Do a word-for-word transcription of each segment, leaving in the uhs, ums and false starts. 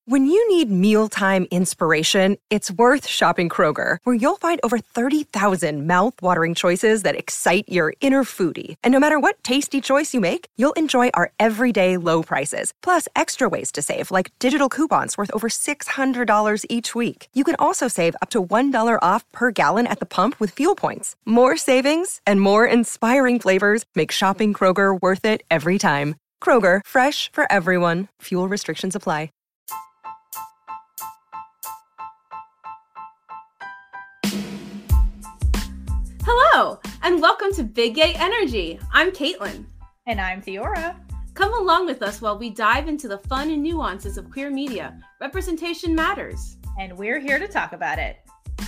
When you need mealtime inspiration, it's worth shopping Kroger, where you'll find over thirty thousand mouth-watering choices that excite your inner foodie. And no matter what tasty choice you make, you'll enjoy our everyday low prices, plus extra ways to save, like digital coupons worth over six hundred dollars each week. You can also save up to one dollar off per gallon at the pump with fuel points. More savings and more inspiring flavors make shopping Kroger worth it every time. Kroger, fresh for everyone. Fuel restrictions apply. Hello, and welcome to Big Gay Energy. I'm Caitlin. And I'm Theora. Come along with us while we dive into the fun and nuances of queer media. Representation matters. And we're here to talk about it.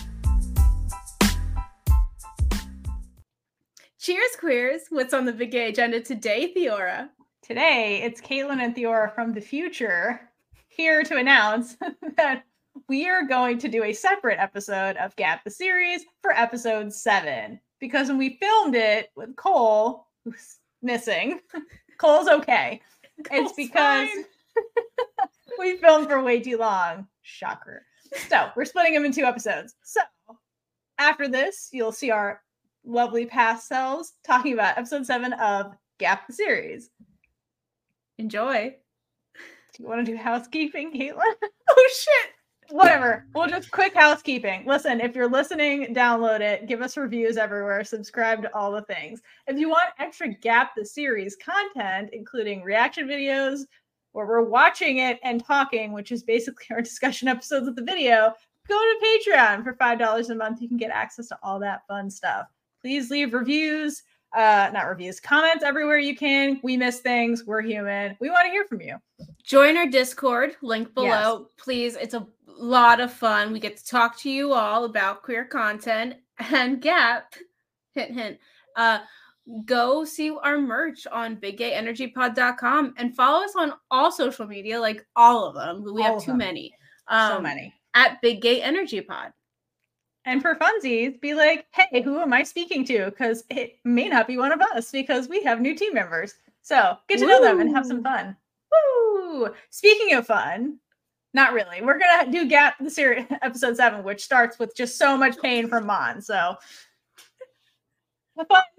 Cheers, queers. What's on the Big Gay agenda today, Theora? Today, it's Caitlin and Theora from the future here to announce that we are going to do a separate episode of Gap the Series for episode seven. Because when we filmed it with Cole, who's missing, Cole's okay. Cole's it's because we filmed for way too long. Shocker. So we're splitting them in two episodes. So after this, you'll see our lovely past selves talking about episode seven of Gap the Series. Enjoy. Do you want to do housekeeping, Caitlin? Oh, shit. Whatever. We'll just quick housekeeping. Listen, if you're listening, download it. Give us reviews everywhere. Subscribe to all the things. If you want extra Gap the Series content, including reaction videos where we're watching it and talking, which is basically our discussion episodes of the video, go to Patreon for five dollars a month. You can get access to all that fun stuff. Please leave reviews, uh, not reviews, comments everywhere you can. We miss things. We're human. We want to hear from you. Join our Discord, link below. Yes. Please, it's a lot of fun. We get to talk to you all about queer content and Gap. Hint, hint. Uh, go see our merch on big gay energy pod dot com and follow us on all social media, like all of them. We all have too them. many. Um, so many. At Big Gay Energy Pod. And for funsies, be like, hey, who am I speaking to? Because it may not be one of us because we have new team members. So get to Woo. know them and have some fun. Woo! Speaking of fun, not really. We're going to do Gap the Series episode seven, which starts with just so much pain from Mon. So have fun.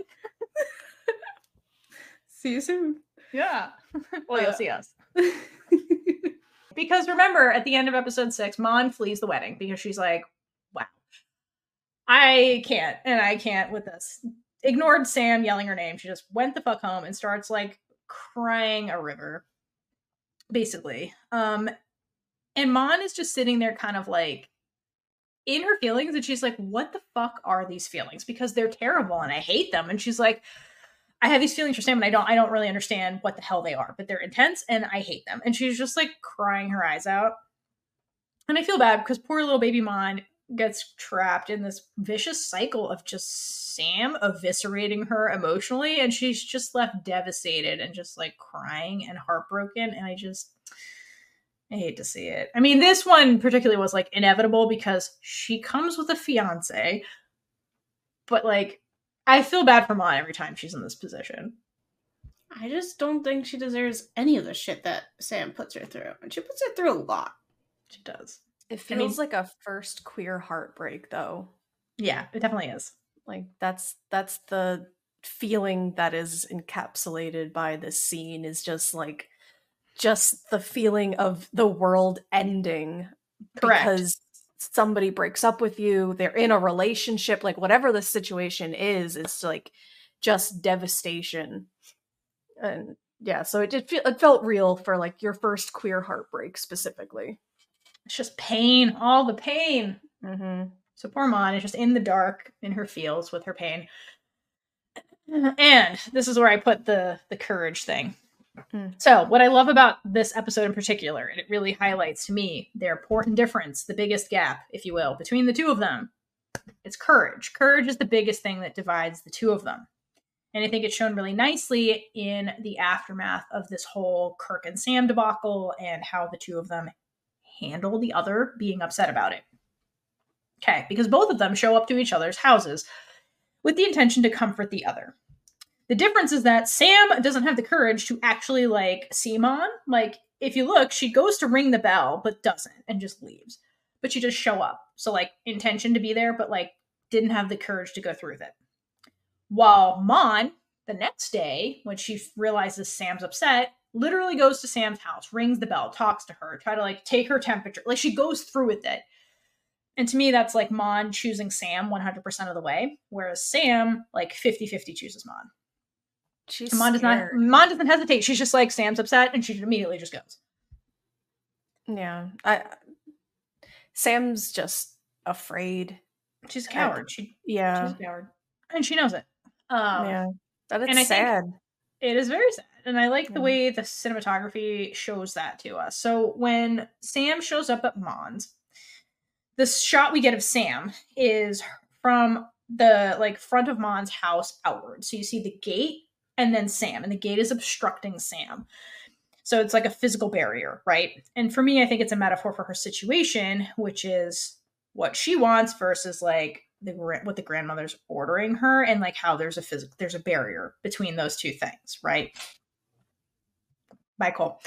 See you soon. Yeah. Well, uh, you'll see us. Because remember, at the end of episode six, Mon flees the wedding because she's like, wow, I can't. And I can't with this. Ignored Sam yelling her name. She just went the fuck home and starts like crying a river, basically. Um, And Mon is just sitting there kind of like in her feelings. And she's like, what the fuck are these feelings? Because they're terrible and I hate them. And she's like, I have these feelings for Sam and I don't, I don't really understand what the hell they are, but they're intense and I hate them. And she's just like crying her eyes out. And I feel bad because poor little baby Mon gets trapped in this vicious cycle of just Sam eviscerating her emotionally. And she's just left devastated and just like crying and heartbroken. And I just... I hate to see it. I mean, this one particularly was like inevitable because she comes with a fiance, but like, I feel bad for Mon every time she's in this position. I just don't think she deserves any of the shit that Sam puts her through. And she puts her through a lot. She does. It feels I mean, like a first queer heartbreak, though. Yeah, it definitely is. Like, that's that's the feeling that is encapsulated by this scene is just like, just the feeling of the world ending. Correct. Because somebody breaks up with you, they're in a relationship, like whatever the situation is, it's like just devastation. And yeah, so it did feel, it felt real for like your first queer heartbreak specifically. It's just pain, all the pain. Mm-hmm. So poor Mon is just in the dark in her feels with her pain. And this is where I put the the courage thing. Mm. So what I love about this episode in particular, and it really highlights to me their important difference, the biggest gap, if you will, between the two of them. It's courage. Courage is the biggest thing that divides the two of them. And I think it's shown really nicely in the aftermath of this whole Kirk and Sam debacle and how the two of them handle the other being upset about it. Okay, because both of them show up to each other's houses with the intention to comfort the other. The difference is that Sam doesn't have the courage to actually, like, see Mon. Like, if you look, she goes to ring the bell, but doesn't, and just leaves. But she just show up. So, like, intention to be there, but, like, didn't have the courage to go through with it. While Mon, the next day, when she realizes Sam's upset, literally goes to Sam's house, rings the bell, talks to her, try to, like, take her temperature. Like, she goes through with it. And to me, that's, like, Mon choosing Sam one hundred percent of the way, whereas Sam, like, fifty-fifty chooses Mon. She's Mon does not, Mon doesn't hesitate. She's just like, Sam's upset, and she immediately just goes. Yeah. I Sam's just afraid. She's a coward. She, yeah. She's a coward. And she knows it. Um, yeah. That is and I sad. Think it is very sad. And I like yeah. the way the cinematography shows that to us. So when Sam shows up at Mon's, the shot we get of Sam is from the like front of Mon's house outward. So you see the gate and then Sam, and the gate is obstructing Sam. So it's like a physical barrier, right? And for me, I think it's a metaphor for her situation, which is what she wants versus like the what the grandmother's ordering her, and like how there's a physical there's a barrier between those two things, right? Michael.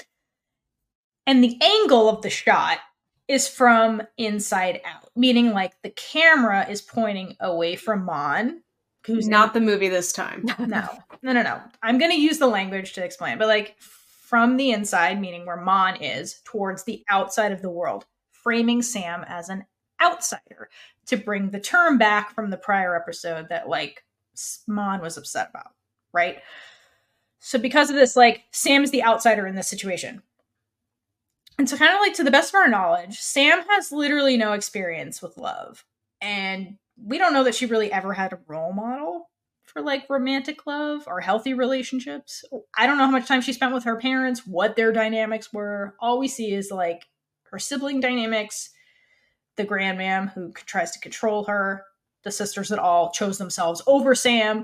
And the angle of the shot is from inside out, meaning like the camera is pointing away from Mon, who's not the movie this time. no, no, no, no. I'm going to use the language to explain, but like from the inside, meaning where Mon is, towards the outside of the world, framing Sam as an outsider to bring the term back from the prior episode that like Mon was upset about, right? So because of this, like Sam is the outsider in this situation. And so kind of like to the best of our knowledge, Sam has literally no experience with love. And we don't know that she really ever had a role model for like romantic love or healthy relationships. I don't know how much time she spent with her parents, what their dynamics were. All we see is like her sibling dynamics, the grandmam who tries to control her, the sisters that all chose themselves over Sam,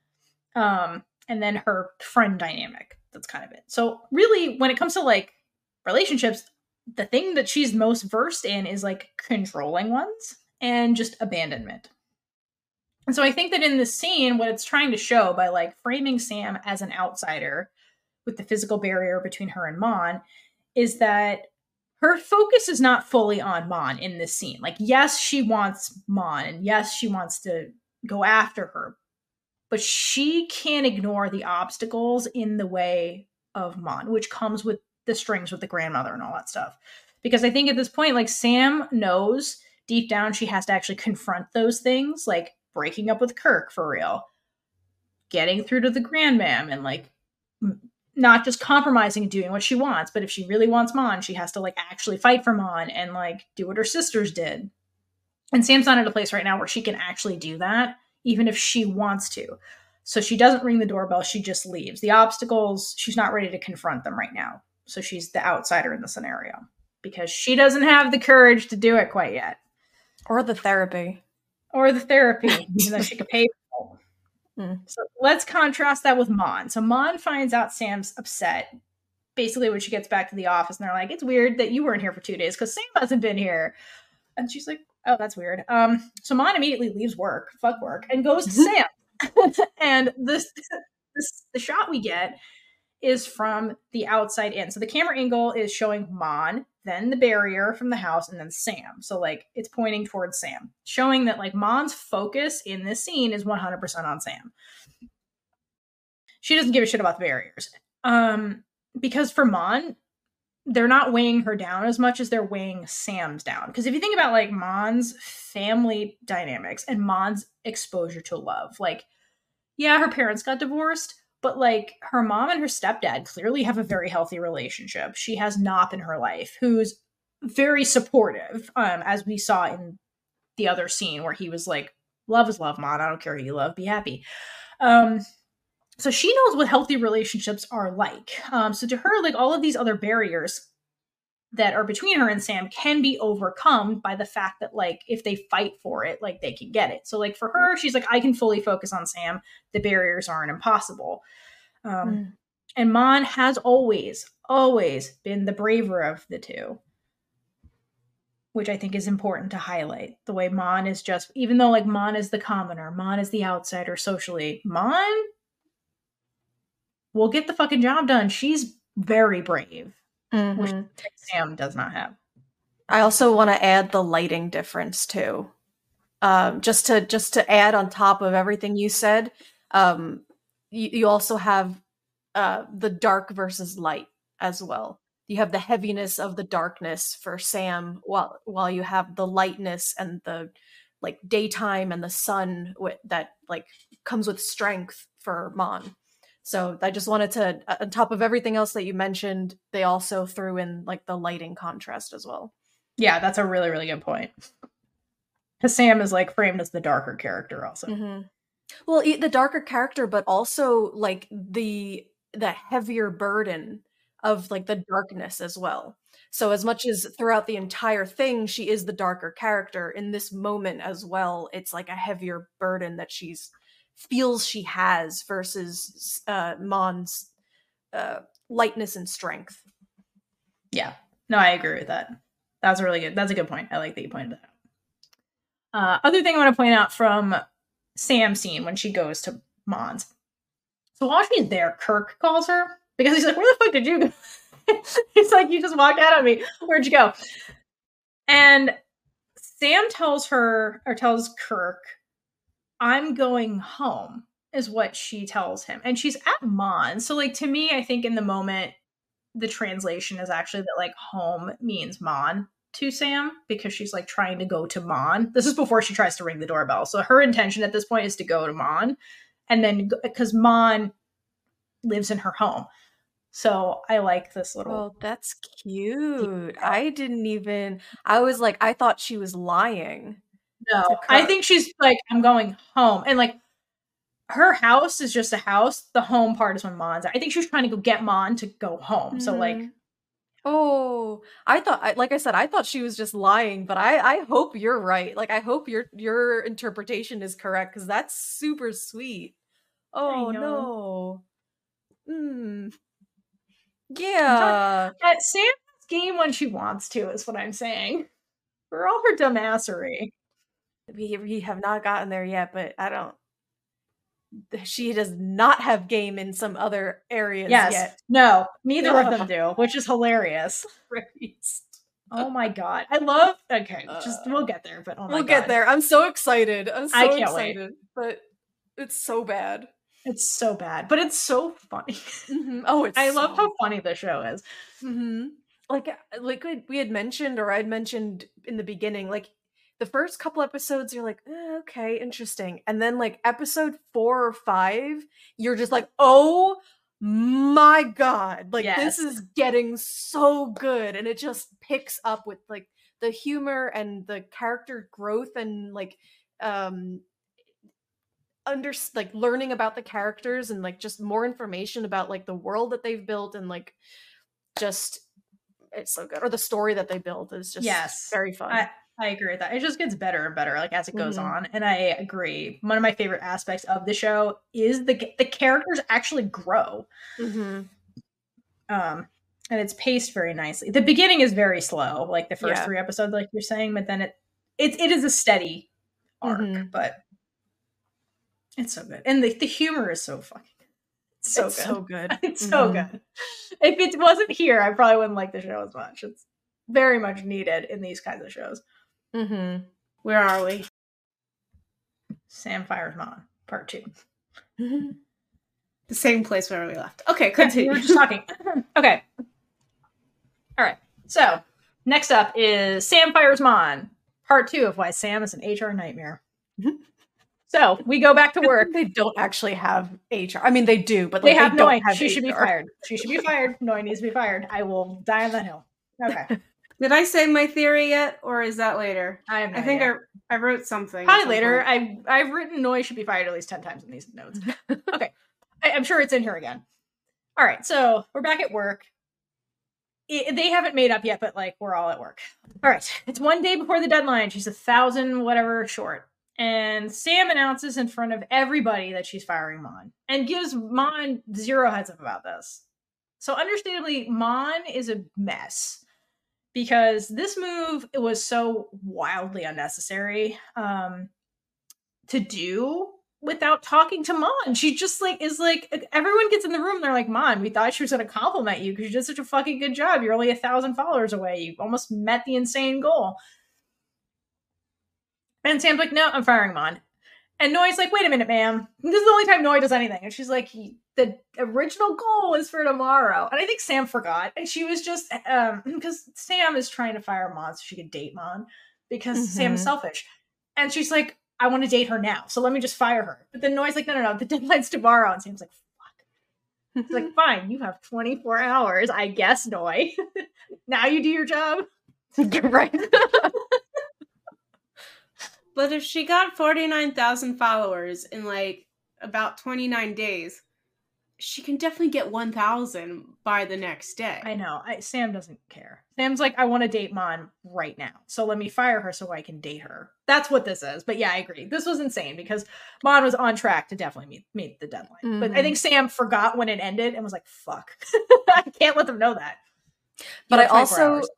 um, and then her friend dynamic. That's kind of it. So really, when it comes to like relationships, the thing that she's most versed in is like controlling ones and just abandonment. And so I think that in this scene, what it's trying to show by like framing Sam as an outsider with the physical barrier between her and Mon is that her focus is not fully on Mon in this scene. Like, yes, she wants Mon, and yes, she wants to go after her, but she can't ignore the obstacles in the way of Mon, which comes with the strings with the grandmother and all that stuff. Because I think at this point, like Sam knows deep down she has to actually confront those things, like breaking up with Kirk for real, getting through to the grandmam, and like m- not just compromising and doing what she wants, but if she really wants Mon, she has to like actually fight for Mon and like do what her sisters did. And Sam's not at a place right now where she can actually do that, even if she wants to. So she doesn't ring the doorbell, she just leaves. The obstacles, she's not ready to confront them right now. So she's the outsider in the scenario because she doesn't have the courage to do it quite yet. Or the therapy. Or the therapy, even though she could pay for it. Mm. So let's contrast that with Mon. So Mon finds out Sam's upset basically when she gets back to the office, and they're like, it's weird that you weren't here for two days because Sam hasn't been here. And she's like, oh, that's weird. Um, so Mon immediately leaves work, fuck work, and goes to Sam. And this, this the shot we get is from the outside in. So the camera angle is showing Mon, then the barrier from the house, and then Sam. So like it's pointing towards Sam, showing that like Mon's focus in this scene is one hundred percent on Sam. She doesn't give a shit about the barriers. Um, because for Mon, they're not weighing her down as much as they're weighing Sam's down. Because if you think about like Mon's family dynamics and Mon's exposure to love, like, yeah, her parents got divorced, but like her mom and her stepdad clearly have a very healthy relationship. She has Nop in her life who's very supportive, um, as we saw in the other scene where he was like, love is love, Mon. I don't care who you love. Be happy. Um, so she knows what healthy relationships are like. Um, so to her, like all of these other barriers that are between her and Sam can be overcome by the fact that like if they fight for it, like they can get it. So like for her, she's like, I can fully focus on Sam. The barriers aren't impossible. Um, mm. And Mon has always, always been the braver of the two, which I think is important to highlight. The way Mon is just, even though like Mon is the commoner, Mon is the outsider socially, Mon will get the fucking job done. She's very brave. mm-hmm. which Sam does not have. I also want to add the lighting difference too. Um, just to just to add on top of everything you said, um, you, you also have uh, the dark versus light as well. You have the heaviness of the darkness for Sam, while while you have the lightness and the like daytime and the sun with, that like comes with strength for Mon. So I just wanted to, on top of everything else that you mentioned, they also threw in like the lighting contrast as well. Yeah, that's a really, really good point. Because Sam is like framed as the darker character also. Mm-hmm. Well, the darker character, but also like the the heavier burden of like the darkness as well. So as much as throughout the entire thing, she is the darker character, in this moment as well, it's like a heavier burden that she's feels she has versus uh, Mon's uh, lightness and strength. Yeah, no, I agree with that. That's a really good, that's a good point. I like that you pointed that out. Uh, other thing I want to point out from Sam's scene when she goes to Mon's. So while she's there, Kirk calls her because he's like, where the fuck did you go? He's like, you just walked out on me. Where'd you go? And Sam tells her, or tells Kirk, I'm going home, is what she tells him. And she's at Mon. So like, to me, I think in the moment, the translation is actually that like home means Mon to Sam, because she's like trying to go to Mon. This is before she tries to ring the doorbell. So her intention at this point is to go to Mon. And then, because Mon lives in her home. So I like this little... Oh, that's cute. I didn't even... I was like, I thought she was lying. No, I think she's like, I'm going home. And like, her house is just a house. The home part is when Mon's... I think she was trying to go get Mon to go home. Mm-hmm. So like... Oh, I thought, like I said, I thought she was just lying, but I, I hope you're right. Like, I hope your your interpretation is correct, because that's super sweet. Oh, no. Hmm. Yeah. At Sam's game when she wants to, is what I'm saying. For all her dumbassery. We, we have not gotten there yet, but I don't... She does not have game in some other areas yes. yet. No, neither no. of them do, which is hilarious. Oh my god. I love... Okay, uh, just we'll get there, but oh my We'll god. get there. I'm so excited. I'm so I can't excited. Wait. But it's so bad. It's so bad, but it's so funny. Mm-hmm. Oh, it's I so love how funny the show is. Mm-hmm. Like, like we had mentioned, or I'd mentioned in the beginning, like, the first couple episodes, you're like, eh, okay, interesting. And then, like, episode four or five, you're just like, oh my god. Like, yes. This is getting so good. And it just picks up with, like, the humor and the character growth and, like, um... under like learning about the characters and like just more information about like the world that they've built, and like just it's so good. Or the story that they built is just yes very fun. I, I agree with that. It just gets better and better like as it goes mm-hmm. on, and I agree. One of my favorite aspects of the show is the the characters actually grow. Mm-hmm. Um, and it's paced very nicely. The beginning is very slow, like the first yeah. three episodes, like you're saying, but then it it it is a steady arc, mm-hmm. but. It's so good. And the, the humor is so fucking it's so it's good. so good. It's so mm-hmm. good. If it wasn't here, I probably wouldn't like the show as much. It's very much needed in these kinds of shows. Mm-hmm. Where are we? Sam Fires Mon, part two. Mm-hmm. The same place where we left. Okay, continue. Yeah, we were just talking. Okay. All right. So, next up is Sam Fires Mon, part two of why Sam is an H R nightmare. So we go back to work. They don't actually have H R. I mean, they do, but like, they, have they no. don't have she H R. should be fired. She should be fired. Noi needs to be fired. I will die on that hill. Okay. Did I say my theory yet, or is that later? I have no I think idea. I I wrote something. Probably later. I I've written Noi should be fired at least ten times in these notes. Okay, I, I'm sure it's in here again. All right, so we're back at work. It, they haven't made up yet, but like we're all at work. All right, it's one day before the deadline. She's a thousand whatever short. And Sam announces in front of everybody that she's firing Mon and gives Mon zero heads up about this. So understandably, Mon is a mess because this move it was so wildly unnecessary um, to do without talking to Mon. She just like is like, everyone gets in the room, they're like, Mon, we thought she was gonna compliment you because you did such a fucking good job. You're only a thousand followers away. You almost met the insane goal. And Sam's like, no, I'm firing Mon. And Noi's like, wait a minute, ma'am. This is the only time Noi does anything. And she's like, the original goal was for tomorrow. And I think Sam forgot. And she was just, um, because Sam is trying to fire Mon so she could date Mon because mm-hmm. Sam is selfish. And she's like, I want to date her now. So let me just fire her. But then Noi's like, no, no, no, the deadline's tomorrow. And Sam's like, fuck. He's like, fine, you have twenty-four hours, I guess, Noi. Now you do your job. You're right. But if she got forty-nine thousand followers in like about twenty-nine days, she can definitely get one thousand by the next day. I know. I, Sam doesn't care. Sam's like, I want to date Mon right now. So let me fire her so I can date her. That's what this is. But yeah, I agree. This was insane because Mon was on track to definitely meet, meet the deadline. Mm-hmm. But I think Sam forgot when it ended and was like, fuck. I can't let them know that. You but I also... Hours.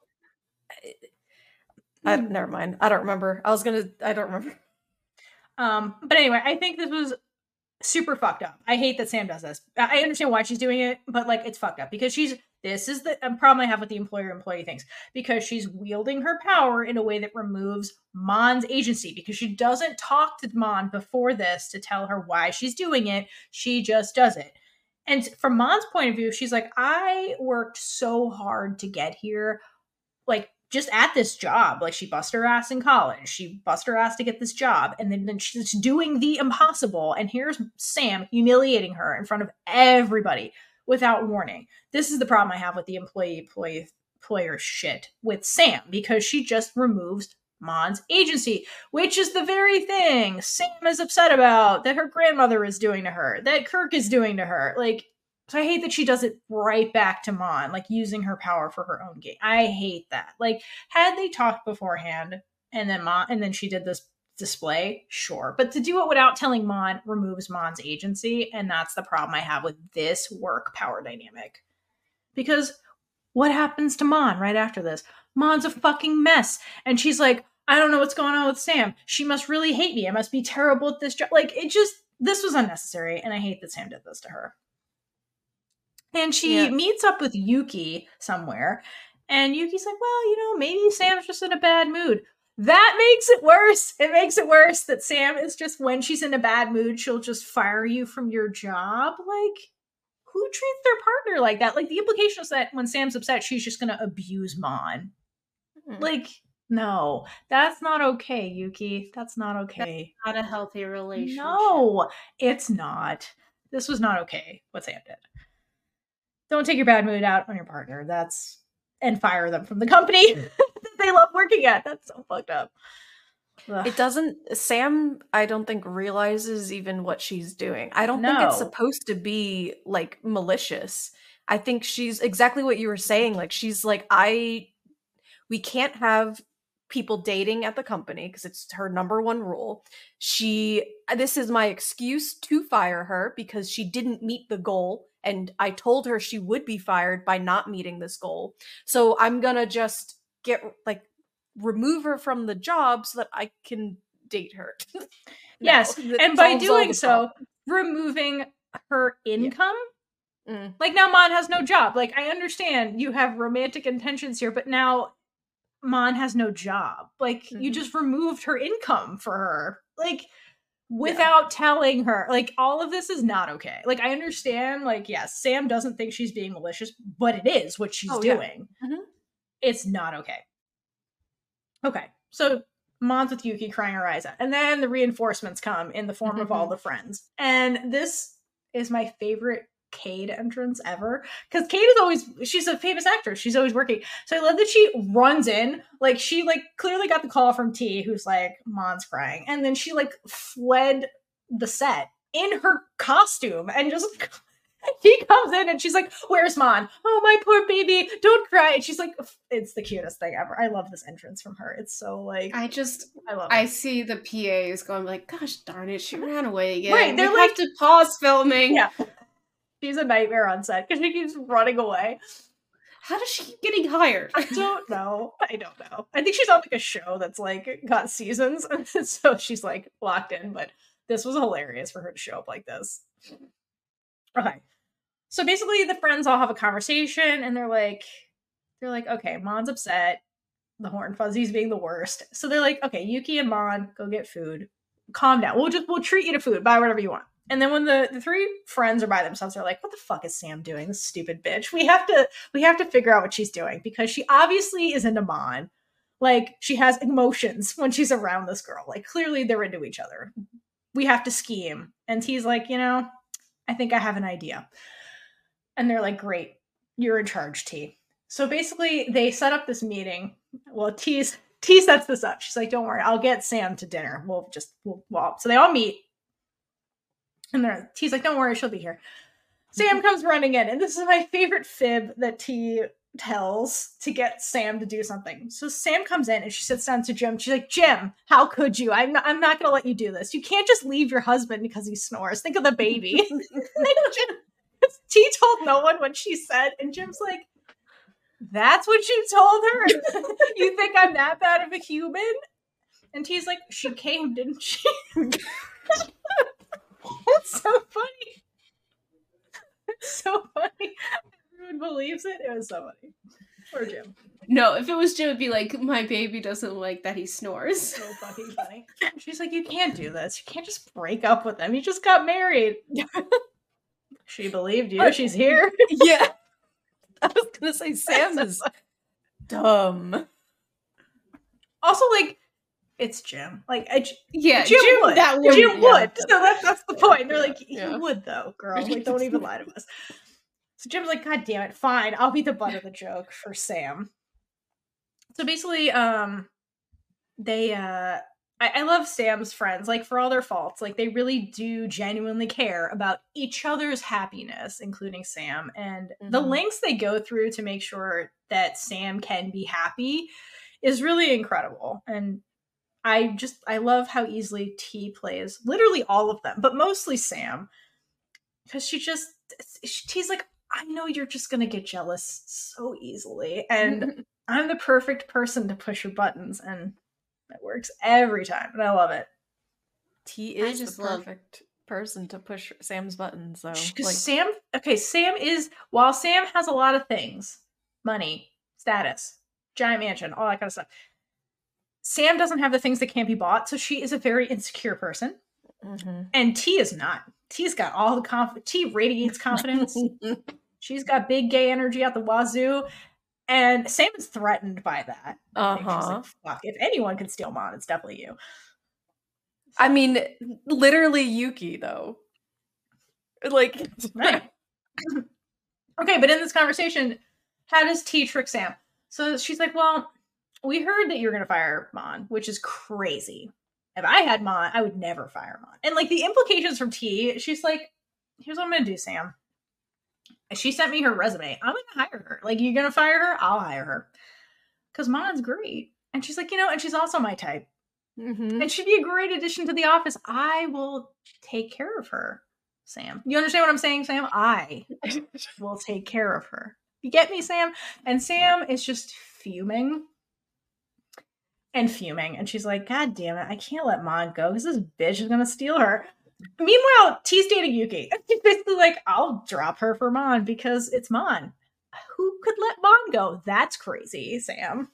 I, never mind. I don't remember. I was gonna. I don't remember. Um. But anyway, I think this was super fucked up. I hate that Sam does this. I understand why she's doing it, but like it's fucked up because she's. This is the problem I have with the employer-employee things because she's wielding her power in a way that removes Mon's agency because she doesn't talk to Mon before this to tell her why she's doing it. She just does it. And from Mon's point of view, she's like, I worked so hard to get here. Like. Just at this job, like she bust her ass in college. She bust her ass to get this job. And then, then she's doing the impossible. And here's Sam humiliating her in front of everybody without warning. This is the problem I have with the employee, employee, employer shit with Sam, because she just removes Mon's agency, which is the very thing Sam is upset about that her grandmother is doing to her, that Kirk is doing to her. Like, so I hate that she does it right back to Mon, like using her power for her own gain. I hate that. Like, had they talked beforehand and then Mon, and then she did this display, sure. But to do it without telling Mon removes Mon's agency, and that's the problem I have with this work power dynamic. Because what happens to Mon right after this? Mon's a fucking mess. And she's like, I don't know what's going on with Sam. She must really hate me. I must be terrible at this job. Like, it just, this was unnecessary, and I hate that Sam did this to her. And she yeah. meets up with Yuki somewhere. And Yuki's like, well, you know, maybe Sam's just in a bad mood. That makes it worse. It makes it worse that Sam is just, when she's in a bad mood, she'll just fire you from your job. Like, who treats their partner like that? Like, the implication is that when Sam's upset, she's just going to abuse Mon. Mm-hmm. Like, no, that's not okay, Yuki. That's not okay. That's not a healthy relationship. No, it's not. This was not okay, what Sam did. Don't take your bad mood out on your partner. That's, and fire them from the company that they love working at. That's so fucked up. Ugh. It doesn't, Sam, I don't think realizes even what she's doing. I don't no. think it's supposed to be like malicious. I think she's exactly what you were saying. Like, she's like, I, we can't have people dating at the company because it's her number one rule. She, this is my excuse to fire her because she didn't meet the goal. And I told her she would be fired by not meeting this goal. So I'm gonna just get, like, remove her from the job so that I can date her. Yes, no, and by doing so, removing her income. Yeah. Mm. Like, now Mon has no job. Like, I understand you have romantic intentions here, but now Mon has no job. Like, mm-hmm. you just removed her income for her. Like, without yeah. telling her. Like, all of this is not okay. Like, I understand, like, yes, Sam doesn't think she's being malicious, but it is what she's oh, doing. Yeah. Mm-hmm. It's not okay. Okay, so Mon's with Yuki crying her eyes out. And then the reinforcements come in the form mm-hmm. of all the friends. And this is my favorite Cade entrance ever. Because Cade is always, she's a famous actress. She's always working. So I love that she runs in. Like, she, like, clearly got the call from T, who's like, Mon's crying. And then she, like, fled the set in her costume and just... He comes in and she's like, where's Mon? Oh, my poor baby, don't cry. And she's like, it's the cutest thing ever. I love this entrance from her. It's so, like, I just, I love I it. see the P As going like, gosh darn it, she ran away again. Right, they're we like, have to pause filming. Yeah. She's a nightmare on set because she keeps running away. How does she keep getting hired? I don't know. I don't know. I think she's on, like, a show that's, like, got seasons. So she's, like, locked in, but this was hilarious for her to show up like this. Okay. So basically the friends all have a conversation and they're like, they're like, okay, Mon's upset. The Horn Fuzzies being the worst. So they're like, okay, Yuki and Mon, go get food. Calm down. We'll just, we'll treat you to food. Buy whatever you want. And then when the, the three friends are by themselves, they're like, what the fuck is Sam doing? This stupid bitch. We have to, we have to figure out what she's doing because she obviously is into Mon. Like, she has emotions when she's around this girl. Like, clearly they're into each other. We have to scheme. And T's like, you know, I think I have an idea. And they're like, great, you're in charge, T. So basically, they set up this meeting. Well, T's, T sets this up. She's like, don't worry, I'll get Sam to dinner. We'll just, we'll, well, so they all meet. And they're, T's like, don't worry, she'll be here. Sam comes running in. And this is my favorite fib that T tells to get Sam to do something. So Sam comes in and she sits down to Jim. She's like, Jim, how could you? I'm not, I'm not going to let you do this. You can't just leave your husband because he snores. Think of the baby. Jim, T told no one what she said. And Jim's like, that's what you told her? You think I'm that bad of a human? And T's like, she came, didn't she? It's so funny. It's so funny. Everyone believes it. It was so funny. Poor Jim. No, if it was Jim, it'd be like, my baby doesn't like that he snores. So fucking funny. She's like, you can't do this. You can't just break up with him. You just got married. She believed you. She's here. Yeah. I was gonna say Sam is dumb. Also, like, it's Jim. Like, I, yeah, Jim, Jim would. That would, Jim yeah. would. So that's that's the point. They're like, you Yeah. would though, girl. Like, don't even lie to us. So Jim's like, God damn it, fine. I'll be the butt of the joke for Sam. So basically, um, they, uh, I, I love Sam's friends, like, for all their faults. Like, they really do genuinely care about each other's happiness, including Sam. And mm-hmm. the lengths they go through to make sure that Sam can be happy is really incredible. And I just, I love how easily T plays literally all of them, but mostly Sam. Because she just, T's like, I know you're just going to get jealous so easily. And I'm the perfect person to push your buttons. And it works every time. And I love it. T is just the love- perfect person to push Sam's buttons. So, Because like, Sam, okay, Sam is, while Sam has a lot of things, money, status, giant mansion, all that kind of stuff, Sam doesn't have the things that can't be bought. So she is a very insecure person. mm-hmm. And T is not. T's got all the confidence. T radiates confidence. She's got big gay energy out the wazoo. And Sam is threatened by that. I think. She's Uh-huh. like, fuck, if anyone can steal Mon, it's definitely you. I mean, literally Yuki, though. Like, Right. Okay, but in this conversation, how does T trick Sam? So she's like, well, we heard that you're going to fire Mon, which is crazy. If I had Mon, I would never fire Mon. And like the implications from T, she's like, here's what I'm going to do, Sam. She sent me her resume. I'm going to hire her. Like, you're going to fire her? I'll hire her. Because Mon's great. And she's like, you know, and she's also my type. mm-hmm. And she'd be a great addition to the office. I will take care of her, Sam. You understand what I'm saying, Sam? I will take care of her. You get me, Sam? And Sam is just fuming. And fuming. And she's like, God damn it, I can't let Mon go because this bitch is going to steal her. Meanwhile, T's dating Yuki. And she's basically like, I'll drop her for Mon because it's Mon. Who could let Mon go? That's crazy, Sam.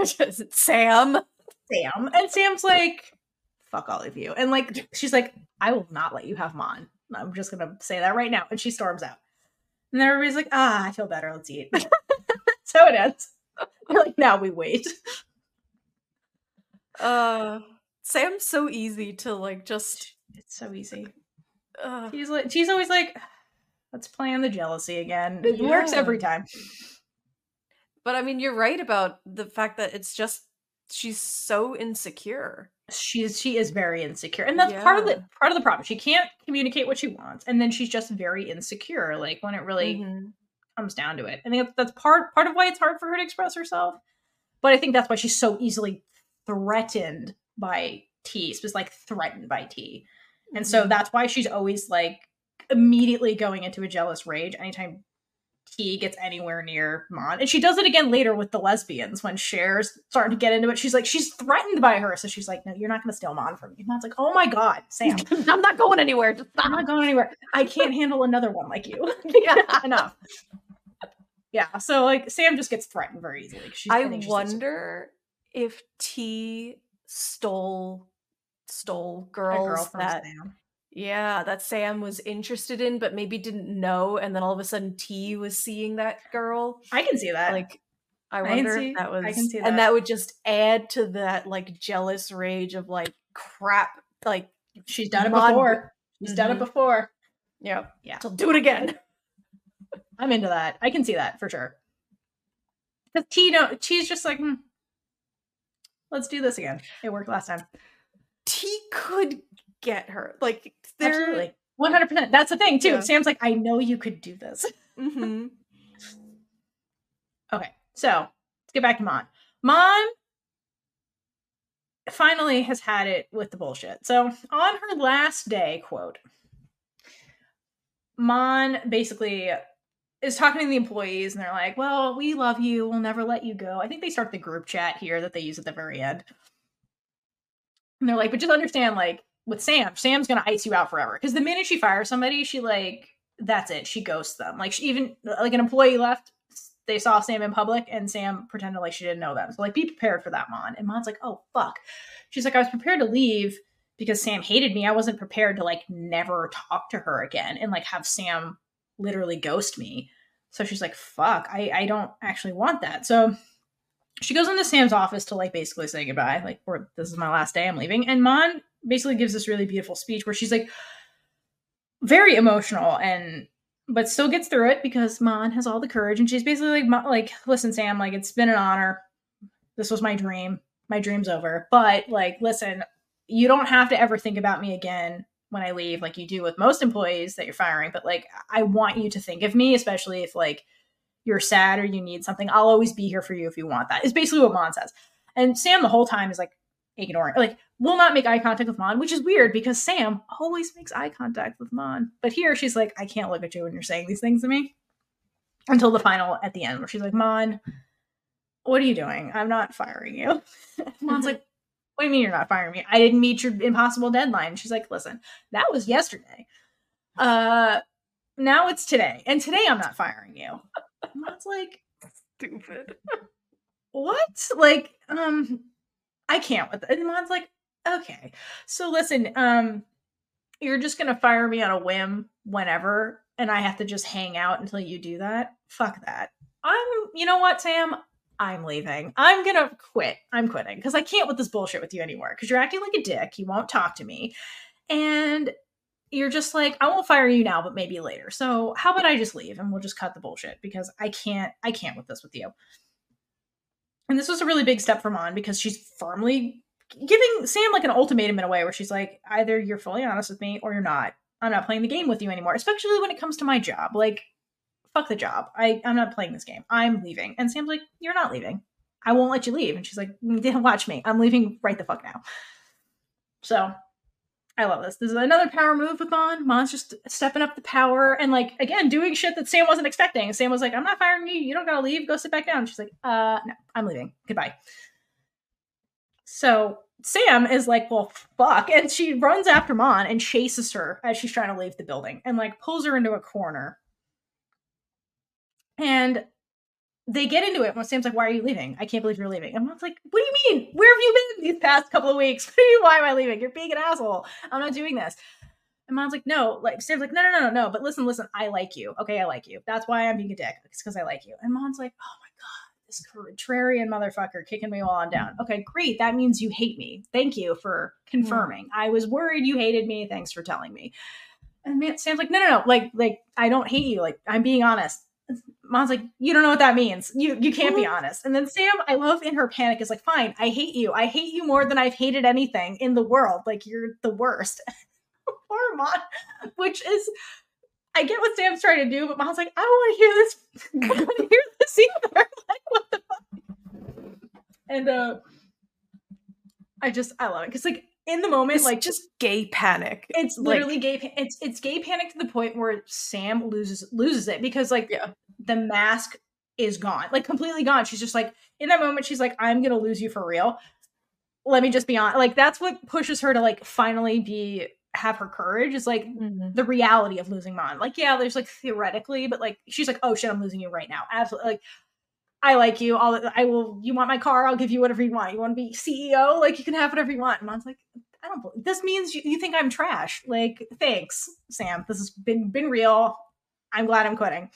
Sam. Sam. And Sam's like, fuck all of you. And like, she's like, I will not let you have Mon. I'm just going to say that right now. And she storms out. And then everybody's like, ah, I feel better. Let's eat. So it ends. We're like, now we wait. Uh, Sam's so easy to, like, just... It's so easy. Uh, She's like, she's always like, let's play on the jealousy again. It Yeah. works every time. but, I mean, you're right about the fact that it's just... She's so insecure. She's she is very insecure, and that's part of the Yeah. part of the problem. She can't communicate what she wants, and then she's just very insecure. Like when it really Mhm. comes down to it, I think that's, that's part part of why it's hard for her to express herself. But I think that's why she's so easily threatened by T. She's like threatened by T, and so Mhm. that's why she's always like immediately going into a jealous rage anytime T gets anywhere near Mon. And she does it again later with the lesbians when Cher's starting to get into it. She's like, she's threatened by her. So she's like, no, you're not going to steal Mon from me. Mon's like, oh my God, Sam. I'm not going anywhere. Just stop. I'm not going anywhere. I can't handle another one like you. Yeah, enough. Yeah, so like Sam just gets threatened very easily. She's I wonder if T stole stole girls girl from that Sam. Yeah, that Sam was interested in, but maybe didn't know, and then all of a sudden T was seeing that girl. I can see that. Like, I I wonder can see- if that was, I can see that. and that would just add to that like jealous rage of like crap. Like She's done it Mon- before. She's done it Mhm. before. Yeah, Yeah. she'll do it again. I'm into that. I can see that for sure. Because T, no, T's just like, hmm, let's do this again. It worked last time. T could get her. Like, they're Absolutely. one hundred percent. That's the thing, too. Yeah. Sam's like, I know you could do this. Mhm. Okay, so let's get back to Mon. Mon finally has had it with the bullshit. So on her last day, quote, Mon basically is talking to the employees and they're like, well, we love you. We'll never let you go. I think they start the group chat here that they use at the very end. And they're like, but just understand, like, with Sam, Sam's going to ice you out forever. Because the minute she fires somebody, she, like, that's it. She ghosts them. Like, she even, like, an employee left, they saw Sam in public, and Sam pretended like she didn't know them. So, like, be prepared for that, Mon. And Mon's like, oh, fuck. She's like, I was prepared to leave because Sam hated me. I wasn't prepared to, like, never talk to her again and, like, have Sam literally ghost me. So she's like, fuck, I, I don't actually want that. So she goes into Sam's office to, like, basically say goodbye. Like, or this is my last day, I'm leaving. And Mon basically gives this really beautiful speech where she's, like, very emotional and but still gets through it because Mon has all the courage. And she's basically like, like, listen, Sam, like, it's been an honor. This was my dream. My dream's over. But, like, listen, you don't have to ever think about me again when I leave, like you do with most employees that you're firing. But, like, I want you to think of me, especially if, like, you're sad or you need something. I'll always be here for you if you want that. Is basically what Mon says. And Sam the whole time is, like, ignoring, like, will not make eye contact with Mon, which is weird because Sam always makes eye contact with Mon. But here she's like, I can't look at you when you're saying these things to me. Until the final at the end where she's like, Mon, what are you doing? I'm not firing you. Mon's like, what do you mean you're not firing me? I didn't meet your impossible deadline. She's like, listen, that was yesterday. Uh, now it's today. And today I'm not firing you. Mon's like, Stupid. what? Like, um, I can't with it. And Mon's like, okay. So listen, um, you're just gonna fire me on a whim whenever, and I have to just hang out until you do that? Fuck that. I'm, you know what, Sam? I'm leaving. I'm gonna quit. I'm quitting because I can't with this bullshit with you anymore because you're acting like a dick. You won't talk to me. And you're just like, I won't fire you now, but maybe later. So how about I just leave and we'll just cut the bullshit because I can't, I can't with this with you. And this was a really big step for Mon because she's firmly giving Sam like an ultimatum in a way where she's like, either you're fully honest with me or you're not. I'm not playing the game with you anymore, especially when it comes to my job. Like, fuck the job. I, I'm not playing this game. I'm leaving. And Sam's like, you're not leaving. I won't let you leave. And she's like, watch me. I'm leaving right the fuck now. So I love this. This is another power move with Mon. Mon's just stepping up the power and, like, again, doing shit that Sam wasn't expecting. Sam was like, I'm not firing you. You don't gotta leave. Go sit back down. She's like, uh, no, I'm leaving. Goodbye. So Sam is like, well, fuck. And she runs after Mon and chases her as she's trying to leave the building and, like, pulls her into a corner. And they get into it when Sam's like, why are you leaving? I can't believe you're leaving. And Mon's like, what do you mean? Where have you been these past couple of weeks? What do you mean, why am I leaving? You're being an asshole. I'm not doing this. And Mon's like, no. Like, Sam's like, no, no, no, no, no. But listen, listen, I like you. Okay, I like you. That's why I'm being a dick. It's because I like you. And Mon's like, oh my God, this contrarian motherfucker kicking me while I'm down. Okay, great. That means you hate me. Thank you for confirming. Mm. I was worried you hated me. Thanks for telling me. And man, Sam's like, no, no, no. Like, like, I don't hate you. Like, I'm being honest. Mom's like, you don't know what that means. You you can't be honest. And then Sam, I love in her panic, is like, fine, I hate you. I hate you more than I've hated anything in the world. Like, you're the worst. Poor Mon, which is, I get what Sam's trying to do, but Mom's like, I don't want to hear this. I don't want to hear this either. Like, what the fuck? And uh, I just, I love it. Because, like, in the moment, it's like, just gay panic. It's literally like, gay. Pa- it's it's gay panic to the point where Sam loses loses it because, like, yeah. the mask is gone, like completely gone. She's just like, in that moment, she's like, I'm gonna lose you for real. Let me just be honest. Like, that's what pushes her to like finally be have her courage, is like mm-hmm. the reality of losing Mon. Like, yeah, there's like theoretically, but like she's like, oh shit, I'm losing you right now. Absolutely. Like, I like you. I'll I will you want my car, I'll give you whatever you want. You want to be C E O? Like, you can have whatever you want. And Mon's like, I don't believe this means you, you think I'm trash. Like, thanks, Sam. This has been been real. I'm glad I'm quitting.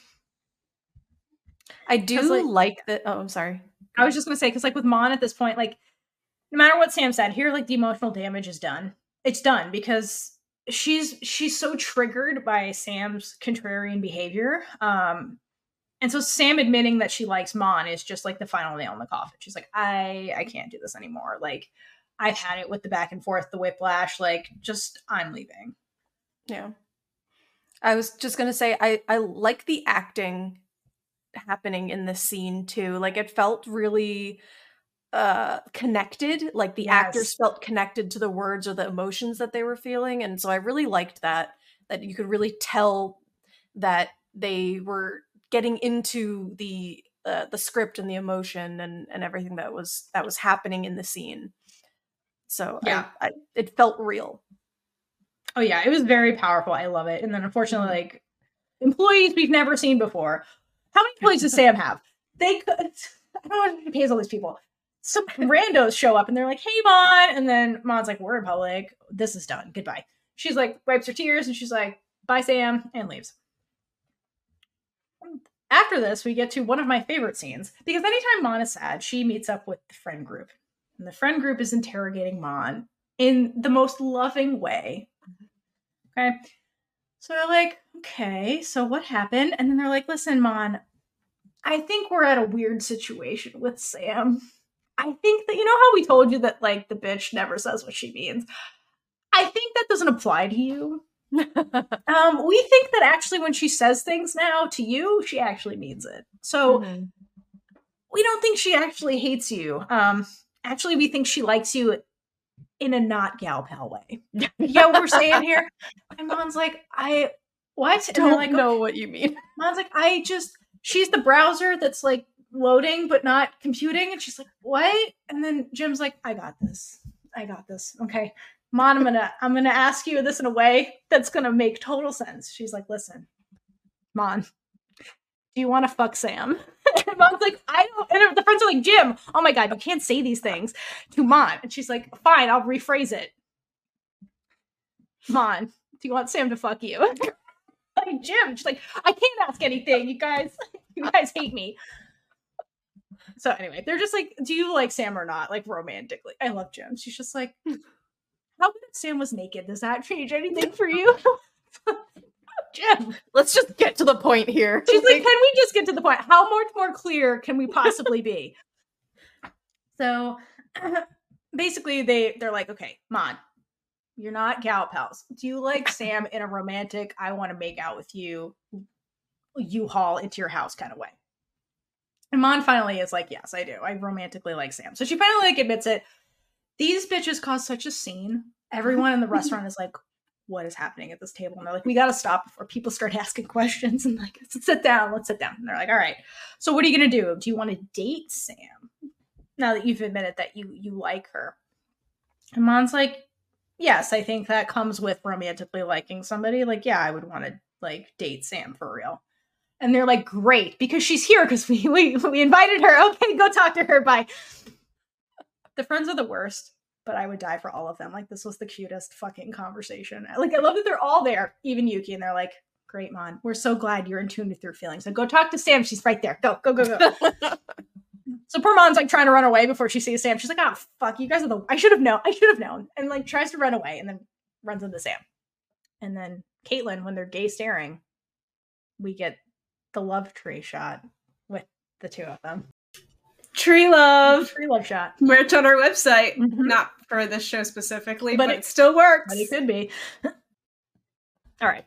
I do like, like that. Oh, I'm sorry. I was just gonna say, because like with Mon at this point, like no matter what Sam said, here like the emotional damage is done. It's done because she's she's so triggered by Sam's contrarian behavior. Um, and so Sam admitting that she likes Mon is just like the final nail in the coffin. She's like, I I can't do this anymore. Like, I've had it with the back and forth, the whiplash. Like, just I'm leaving. Yeah. I was just gonna say I I like the acting happening in this scene too. Like, it felt really uh connected. Like the yes. actors felt connected to the words or the emotions that they were feeling, and so I really liked that. That you could really tell that they were getting into the uh, the script and the emotion and and everything that was that was happening in the scene. So yeah, I, I, it felt real. Oh yeah, it was very powerful. I love it. And then unfortunately, like employees we've never seen before. How many employees does Sam have? They could. I don't know why he pays all these people. Some randos show up and they're like, "Hey, Mon," and then Mon's like, "We're in public. This is done. Goodbye." She's like, wipes her tears and she's like, "Bye, Sam," and leaves. After this, we get to one of my favorite scenes, because anytime Mon is sad, she meets up with the friend group, and the friend group is interrogating Mon in the most loving way. Okay, so they're like, "Okay, so what happened?" And then they're like, "Listen, Mon, I think we're at a weird situation with Sam. I think that, you know how we told you that, like, the bitch never says what she means? I think that doesn't apply to you. um, we think that actually when she says things now to you, she actually means it. So mm-hmm. we don't think she actually hates you. Um, actually, we think she likes you in a not gal pal way." Yeah, we're saying here. And Mon's like, I, what? And don't like, know okay. what you mean. Mon's like, I just, she's the browser that's like loading but not computing. And she's like, what? And then Jim's like, I got this. I got this. Okay. Mon, I'm gonna I'm gonna ask you this in a way that's gonna make total sense. She's like, listen, Mon, do you want to fuck Sam? And Mon's like, I don't. And the friends are like, Jim, oh my god, you can't say these things to Mon. And she's like, fine, I'll rephrase it. Mon, do you want Sam to fuck you? Like, Jim, she's like, I can't ask anything. You guys, you guys hate me. So anyway, they're just like, do you like Sam or not? Like, romantically. I love Jim. She's just like, how about if Sam was naked? Does that change anything for you? Jim, let's just get to the point here. She's like, can we just get to the point? How much more clear can we possibly be? So basically they, they're like, okay, Mon, you're not gal pals. Do you like Sam in a romantic, I want to make out with you, U-Haul into your house kind of way? And Mon finally is like, yes, I do. I romantically like Sam. So she finally like admits it. These bitches cause such a scene. Everyone in the restaurant is like, what is happening at this table? And they're like, we got to stop before people start asking questions. And like, let's sit down. Let's sit down. And they're like, all right. So what are you going to do? Do you want to date Sam? Now that you've admitted that you, you like her. And Mon's like, yes, I think that comes with romantically liking somebody. Like, yeah, I would want to like date Sam for real. And they're like, great, because she's here because we, we we invited her. Okay, go talk to her. Bye. The friends are the worst, but I would die for all of them. Like, this was the cutest fucking conversation. Like, I love that they're all there, even Yuki, and they're like, great, Mon. We're so glad you're in tune with your feelings. So go talk to Sam. She's right there. Go, go, go, go. So poor Mon's like trying to run away before she sees Sam. She's like, oh, fuck, you guys are the, I should have known. I should have known. And like tries to run away and then runs into Sam. And then Caitlin, when they're gay staring, we get the love tree shot with the two of them. Tree love. Tree love shot. Merch on our website. Mm-hmm. Not for this show specifically, but, but it, it still works. But it could be. All right.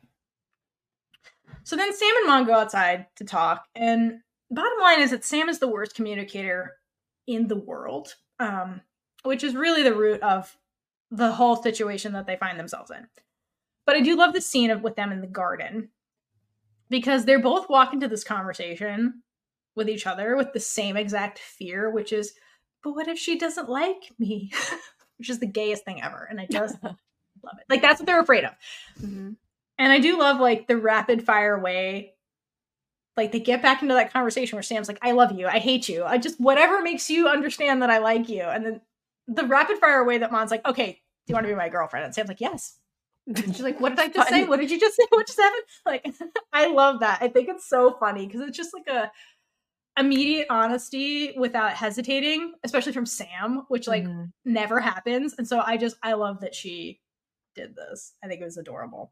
So then Sam and Mon go outside to talk. And bottom line is that Sam is the worst communicator in the world, um, which is really the root of the whole situation that they find themselves in. But I do love the scene of with them in the garden, because they're both walking into this conversation with each other with the same exact fear, which is, but what if she doesn't like me? Which is the gayest thing ever. And I just love it. Like, that's what they're afraid of. Mm-hmm. And I do love, like, the rapid fire way. Like, they get back into that conversation where Sam's like, I love you. I hate you. I just, whatever makes you understand that I like you. And then the rapid fire way that Mon's like, okay, do you want to be my girlfriend? And Sam's like, yes. And she's like, what did I just say? What did you just say? What just happened? Like, I love that. I think it's so funny because it's just like a immediate honesty without hesitating, especially from Sam, which like mm. never happens. And so I just, I love that she did this. I think it was adorable.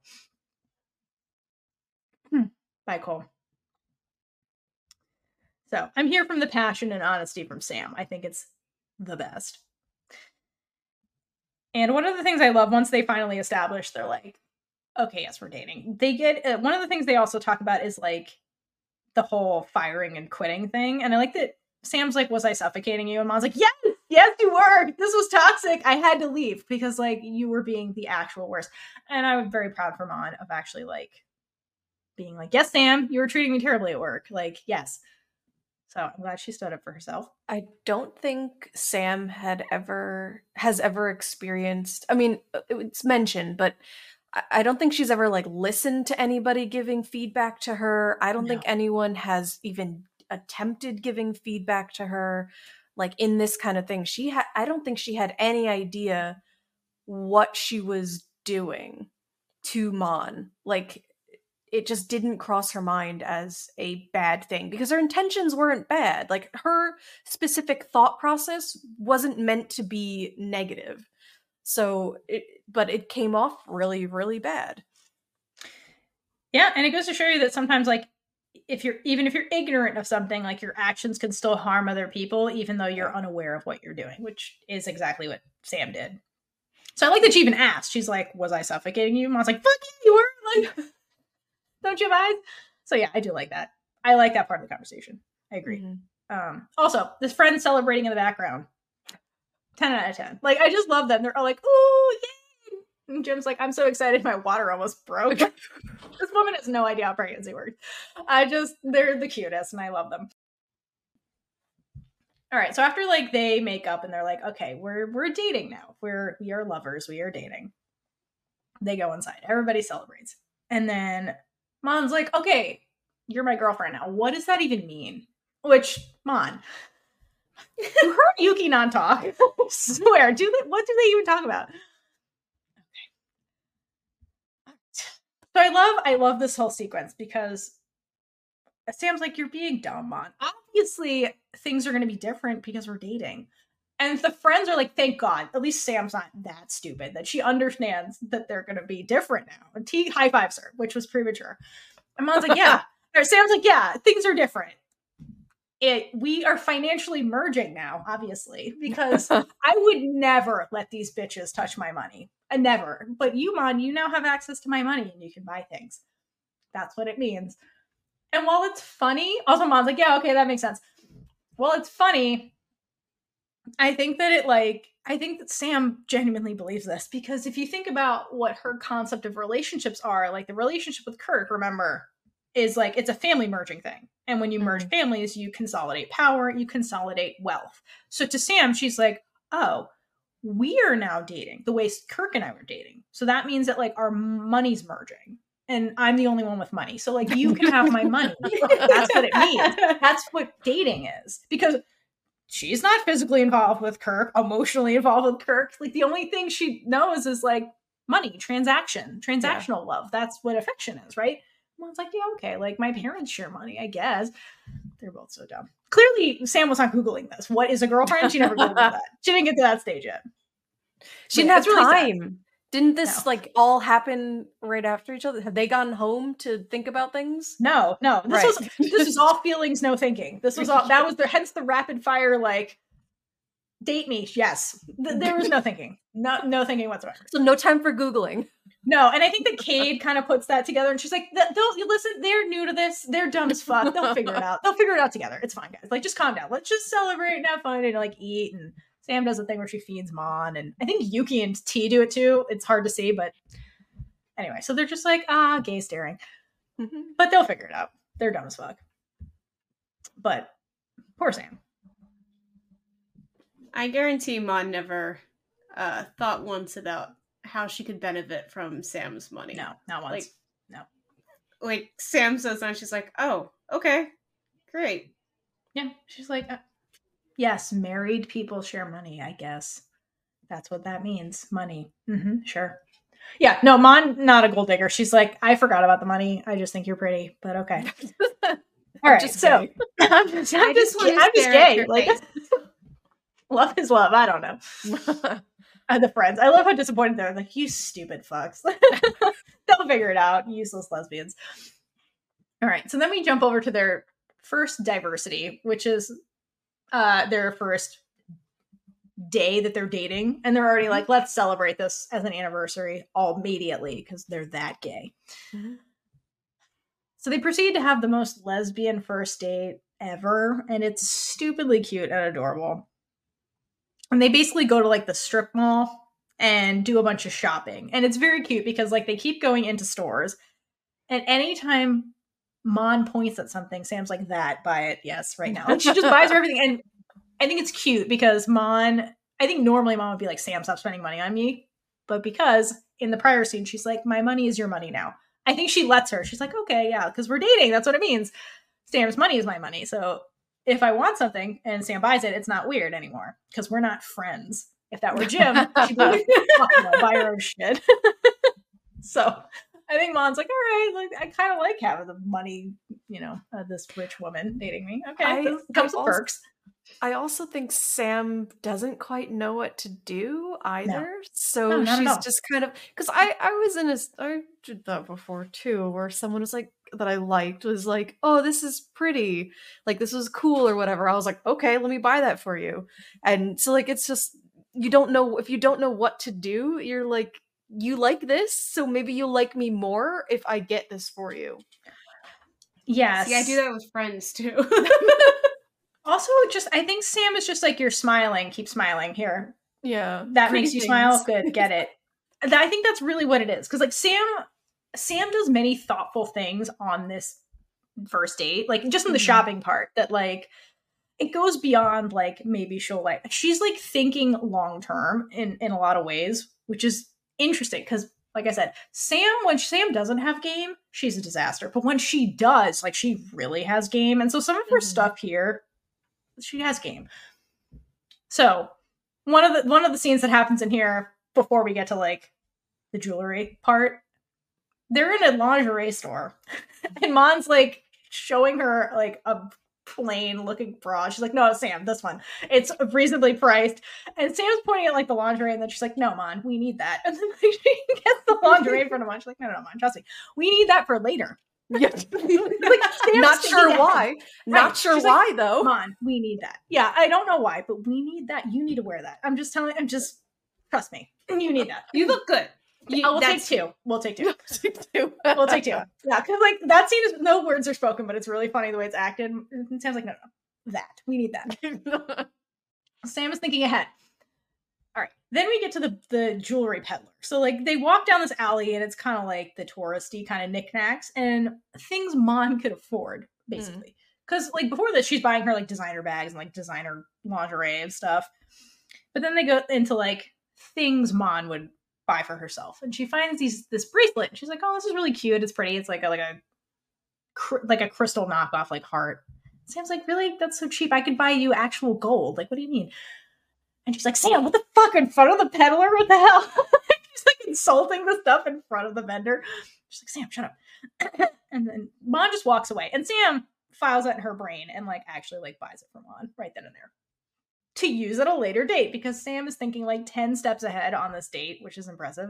Hmm. Bye, Cole. So I'm here from the passion and honesty from Sam. I think it's the best. And one of the things I love once they finally establish, they're like, okay, yes, we're dating. They get, uh, one of the things they also talk about is like the whole firing and quitting thing. And I like that Sam's like, was I suffocating you? And Mom's like, yes, yes, you were. This was toxic. I had to leave because like you were being the actual worst. And I'm very proud for Mon of actually like being like, yes, Sam, you were treating me terribly at work. Like, yes. So I'm glad she stood up for herself. I don't think Sam had ever, has ever experienced, I mean, it's mentioned, but I don't think she's ever like listened to anybody giving feedback to her. I don't no. think anyone has even attempted giving feedback to her, like in this kind of thing. She had, I don't think she had any idea what she was doing to Mon. Like, it just didn't cross her mind as a bad thing because her intentions weren't bad. Like, her specific thought process wasn't meant to be negative. So, it, but it came off really, really bad. Yeah, and it goes to show you that sometimes, like, if you're, even if you're ignorant of something, like, your actions can still harm other people, even though you're unaware of what you're doing, which is exactly what Sam did. So I like that she even asked. She's like, was I suffocating you? Mom's like, fuck you, you were, like... Don't you mind? So yeah, I do like that. I like that part of the conversation. I agree. Mm-hmm. Um, also, this friend celebrating in the background. ten out of ten. Like, I just love them. They're all like, ooh, yay! And Jim's like, I'm so excited my water almost broke. This woman has no idea how pregnancy works. I just, they're the cutest and I love them. All right, so after like they make up and they're like, okay, we're we're dating now. We're we are lovers, we are dating. They go inside. Everybody celebrates. And then Mon's like, okay, you're my girlfriend now. What does that even mean? Which, Mon, you heard Yuki non talk. I swear, do they, what do they even talk about? Okay. So I love, I love this whole sequence because Sam's like, you're being dumb, Mon. Obviously, things are going to be different because we're dating. And the friends are like, thank God, at least Sam's not that stupid, that she understands that they're going to be different now. And T high fives her, which was premature. And Mom's like, yeah. Or Sam's like, yeah, things are different. It we are financially merging now, obviously, because I would never let these bitches touch my money. I never. But you, Mon, you now have access to my money and you can buy things. That's what it means. And while it's funny, also Mom's like, yeah, okay, that makes sense. While it's funny, I think that it like, I think that Sam genuinely believes this because if you think about what her concept of relationships are, like the relationship with Kirk, remember, is like, it's a family merging thing. And when you merge families, you consolidate power, you consolidate wealth. So to Sam, she's like, oh, we are now dating the way Kirk and I were dating. So that means that like our money's merging and I'm the only one with money. So like you can have my money. That's what it means. That's what dating is because she's not physically involved with Kirk, emotionally involved with Kirk. Like the only thing she knows is like money, transaction, transactional yeah. love. That's what affection is, right? Mom's like, yeah, okay. Like my parents share money, I guess. They're both so dumb. Clearly, Sam was not Googling this. What is a girlfriend? She never Googled that. She didn't get to that stage yet. She didn't have really time. Sad. Didn't this no. like all happen right after each other? Have they gone home to think about things? No, no. This right. was this was all feelings, no thinking. This was all that was the hence the rapid fire like date me. Yes, Th- there was no thinking, no no thinking whatsoever. So no time for Googling. No, and I think that Cade kind of puts that together, and she's like, "They'll listen. They're new to this. They're dumb as fuck. They'll figure it out. They'll figure it out together. It's fine, guys. Like, just calm down. Let's just celebrate and have fun and like eat." And Sam does a thing where she feeds Mon, and I think Yuki and T do it too. It's hard to see, but anyway, so they're just like, ah, gay staring. Mm-hmm. But they'll figure it out. They're dumb as fuck. But poor Sam. I guarantee Mon never uh, thought once about how she could benefit from Sam's money. No, not once. Like, no. Like, Sam says that, and she's like, oh, okay, great. Yeah, she's like, uh, yes, married people share money, I guess. That's what that means. Money. Mm-hmm, sure. Yeah, no, Mon, not a gold digger. She's like, I forgot about the money. I just think you're pretty, but okay. All right, just so gay. I'm just, I'm I just, just wanna I'm just stare at gay. your Like, face. love is love. I don't know. Uh, the friends. I love how disappointed they're. Like, you stupid fucks. They'll figure it out. Useless lesbians. All right, so then we jump over to their first diversity, which is uh, their first day that they're dating, and they're already like, let's celebrate this as an anniversary all immediately because they're that gay. Mm-hmm. So they proceed to have the most lesbian first date ever, and it's stupidly cute and adorable. And they basically go to like the strip mall and do a bunch of shopping, and it's very cute because like they keep going into stores, and anytime Mon points at something, Sam's like, that, buy it, yes, right now. And she just buys her everything, and I think it's cute because Mon, I think normally Mon would be like, Sam, stop spending money on me. But because in the prior scene, she's like, my money is your money now. I think she lets her. She's like, okay, yeah, because we're dating. That's what it means. Sam's money is my money. So if I want something and Sam buys it, it's not weird anymore because we're not friends. If that were Jim, she'd be like, fuck no, buy her own shit. So I think Mon's like, all right, like I kind of like having the money, you know, uh, this rich woman dating me. Okay, I- this comes I with also- perks. I also think Sam doesn't quite know what to do either. So No, not at all. she's just kind of, because I, I was in a, I did that before too, where someone was like, that I liked was like, oh, this is pretty. Like, this was cool or whatever. I was like, okay, let me buy that for you. And so like, it's just, you don't know, if you don't know what to do, you're like, you like this, so maybe you'll like me more if I get this for you. Yes. See, I do that with friends too. Also, just I think Sam is just like, you're smiling, keep smiling here. Yeah. That pretty makes you things. smile. Good, get it. Th- I think that's really what it is. Because like Sam, Sam does many thoughtful things on this first date, like just in the Mhm. shopping part. That like it goes beyond like maybe she'll like. She's like thinking long term in in a lot of ways, which is interesting. Because like I said, Sam when Sam doesn't have game, she's a disaster. But when she does, like she really has game. And so some of her Mhm. stuff here, she has game. So one of the one of the scenes that happens in here before we get to like the jewelry part, they're in a lingerie store and Mon's like showing her like a plain looking bra. She's like, no, Sam, this one, it's reasonably priced. And Sam's pointing at like the lingerie, and then she's like, no, Mon, we need that. And then like, she gets the lingerie in front of Mon. She's like, no, no, no, Mon, trust me, we need that for later. Yeah. Like, Sam's Not thinking sure ahead. why. Not Right. sure She's why like, though. Come on, we need that. Yeah, I don't know why, but we need that. You need to wear that. I'm just telling. I'm just trust me. You need that. You look good. You, Oh, we'll take that's two. We'll take two. Too. We'll take two. Yeah, because like that scene is no words are spoken, but it's really funny the way it's acted. It sounds like no, no, that we need that. Sam is thinking ahead. All right, then we get to the the jewelry peddler. So like they walk down this alley, and it's kind of like the touristy kind of knickknacks and things Mon could afford, basically. Because like before this, she's buying her like designer bags and like designer lingerie and stuff. But then they go into like things Mon would buy for herself, and she finds these this bracelet. And she's like, "Oh, this is really cute. It's pretty. It's like a like a cr- like a crystal knockoff, like heart." Sam's like, "Really? That's so cheap. I could buy you actual gold. Like, what do you mean?" And she's like, "Sam, what the fuck? In front of the peddler? What the hell?" She's like insulting the stuff in front of the vendor. She's like, "Sam, shut up." And then Mon just walks away, and Sam files that in her brain and like actually like buys it for Mon right then and there to use at a later date, because Sam is thinking like ten steps ahead on this date, which is impressive.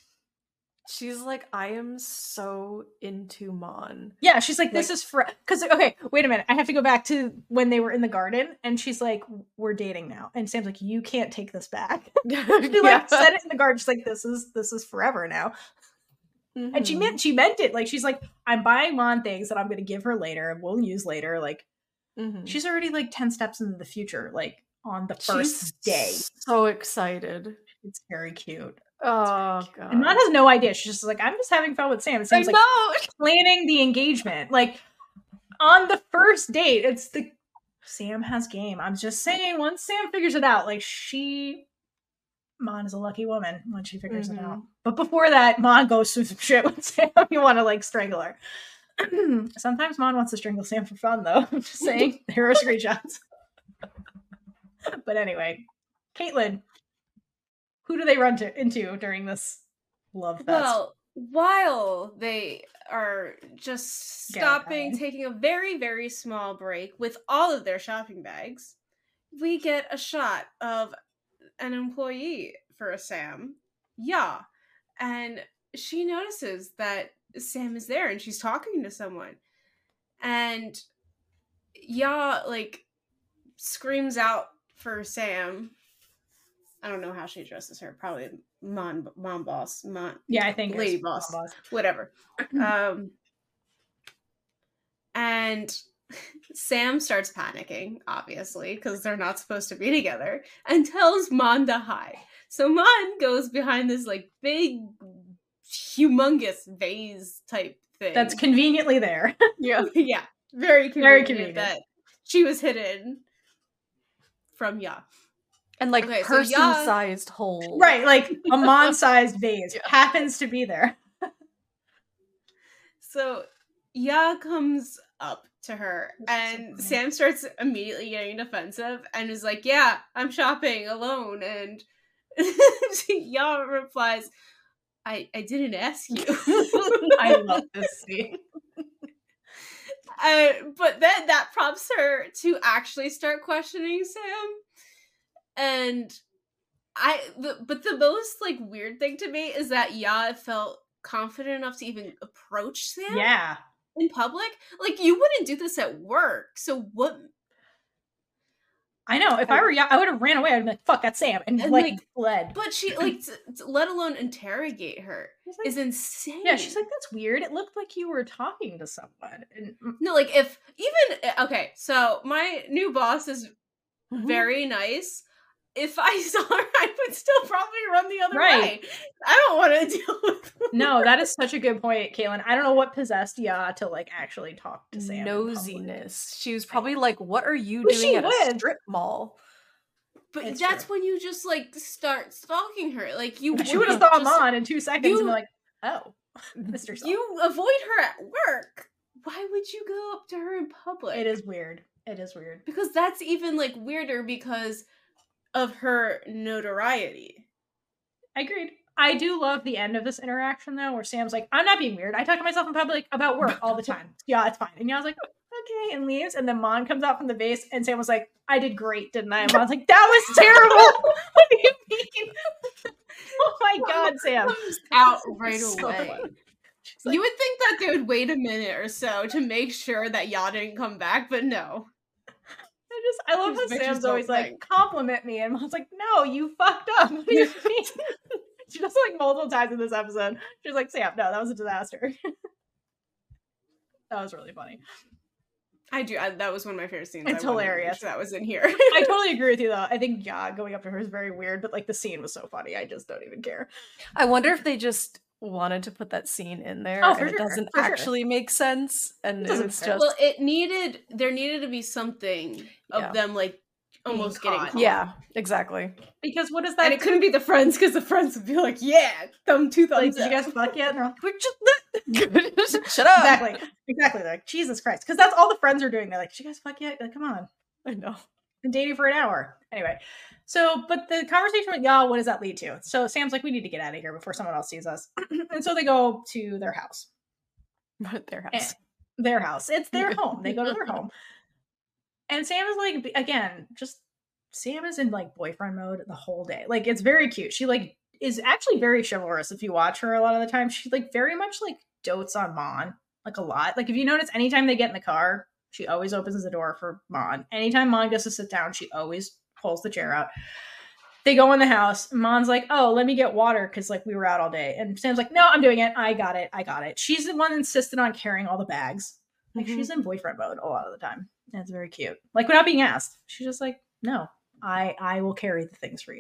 She's like, I am so into Mon. Yeah, she's like, this Like- is for because okay, wait a minute, I have to go back to when they were in the garden, and she's like, we're dating now, and Sam's like, you can't take this back. She like said it in the garden. She's like, this is this is forever now. And she Mhm. meant she meant it. Like she's like, I'm buying Mon things that I'm gonna give her later and we'll use later. Like Mhm. she's already like ten steps into the future, like on the first She's day. so excited. It's very cute. Oh god. And Mon has no idea. She's just like, I'm just having fun with Sam. It sounds like planning the engagement. Like on the first date, it's the Sam has game. I'm just saying, once Sam figures it out, like she Mon is a lucky woman when she figures mm-hmm. it out. But before that, Mon goes through some shit with Sam. You want to like strangle her. Sometimes Mon wants to strangle Sam for fun, though. I'm just saying. There are screenshots. But anyway, Caitlin, who do they run to, into during this love fest? Well, while they are just stopping, yeah, taking a very, very small break with all of their shopping bags, we get a shot of an employee for Sam, Ya, and she notices that Sam is there and she's talking to someone, and Ya like screams out for Sam. I don't know how she addresses her. Probably mom, mom boss, mom. Yeah, I think lady boss, boss, whatever. um, and Sam starts panicking, obviously, because they're not supposed to be together, and tells Mon to hide. So Mon goes behind this like big, humongous vase type thing that's conveniently there. Yeah, yeah, very convenient, very convenient that she was hidden from Ya. And like okay, person-sized so hole. Right, like a Mon-sized vase yeah. happens to be there. So Ya comes up to her and so Sam starts immediately getting defensive and is like, yeah, I'm shopping alone. And Ya replies, I, I didn't ask you. I love this scene. Uh, but then that prompts her to actually start questioning Sam. And I, the, but the most like weird thing to me is that Ya felt confident enough to even approach Sam. Yeah. In public. Like, you wouldn't do this at work. So what? I know. If I, I were Ya, I would have ran away. I'd be like, fuck, that's Sam. And, and like, like, fled. But she, like, t- t- let alone interrogate her like, is insane. Yeah, she's like, that's weird. It looked like you were talking to someone. And no, like, if even, okay, so my new boss is mm-hmm. very nice. If I saw her, I would still probably run the other right. way. I don't want to deal with her. No, that is such a good point, Caitlin. I don't know what possessed Ya to like actually talk to Sam. Nosiness. She was probably like, what are you Who's doing at with? a strip mall? But it's that's true. When you just like start stalking her. Like you She would have thought him on in two seconds you, and be like, oh, Mister Salt. You avoid her at work. Why would you go up to her in public? It is weird. It is weird. Because that's even like weirder because of her notoriety. I agreed. I do love the end of this interaction though, where Sam's like, I'm not being weird. I talk to myself in public about work all the time. Yeah, it's fine. And Ya's like, okay, and leaves. And then Mon comes out from the vase and Sam was like, I did great, didn't I? And Mon's like, that was terrible. What do you mean? Oh my God, Sam. Out right away. Like, you would think that they would wait a minute or so to make sure that Ya didn't come back, but no. I just, I love how Sam's always like, think. compliment me. And Mom's like, no, you fucked up. What do you mean? She does it like multiple times in this episode. She's like, Sam, no, that was a disaster. That was really funny. I do. I, that was one of my favorite scenes. It's I hilarious. That was in here. I totally agree with you, though. I think, yeah, going up to her is very weird, but like the scene was so funny. I just don't even care. I wonder if they just wanted to put that scene in there oh, and sure, it doesn't actually sure. make sense. And it, it was just. Well, it needed, there needed to be something of yeah. them like almost getting caught. Yeah, exactly. Because what is that? And it couldn't be the friends because the friends would be like, yeah, thumb two thumbs. Like, did you guys fuck yet? And they're like, we're just shut up. Exactly. Exactly. They're like, Jesus Christ. Because that's all the friends are doing. They're like, did you guys fuck yet? Like, come on. I know. Been dating for an hour. Anyway. So, but the conversation with Ya, what does that lead to? So Sam's like, we need to get out of here before someone else sees us. And so they go to their house. their house. And their house. It's their home. They go to their home. And Sam is like, again, just Sam is in like boyfriend mode the whole day. Like, it's very cute. She like is actually very chivalrous. If you watch her a lot of the time, she like very much like dotes on Mon, like a lot. Like if you notice, anytime they get in the car, she always opens the door for Mon. Anytime Mon goes to sit down, she always pulls the chair out. They go in the house. Mon's like, oh, let me get water because like we were out all day. And Sam's like, no, I'm doing it. I got it. I got it. She's the one that insisted on carrying all the bags. Like mm-hmm. she's in boyfriend mode a lot of the time. And it's very cute. Like without being asked. She's just like, no, I I will carry the things for you.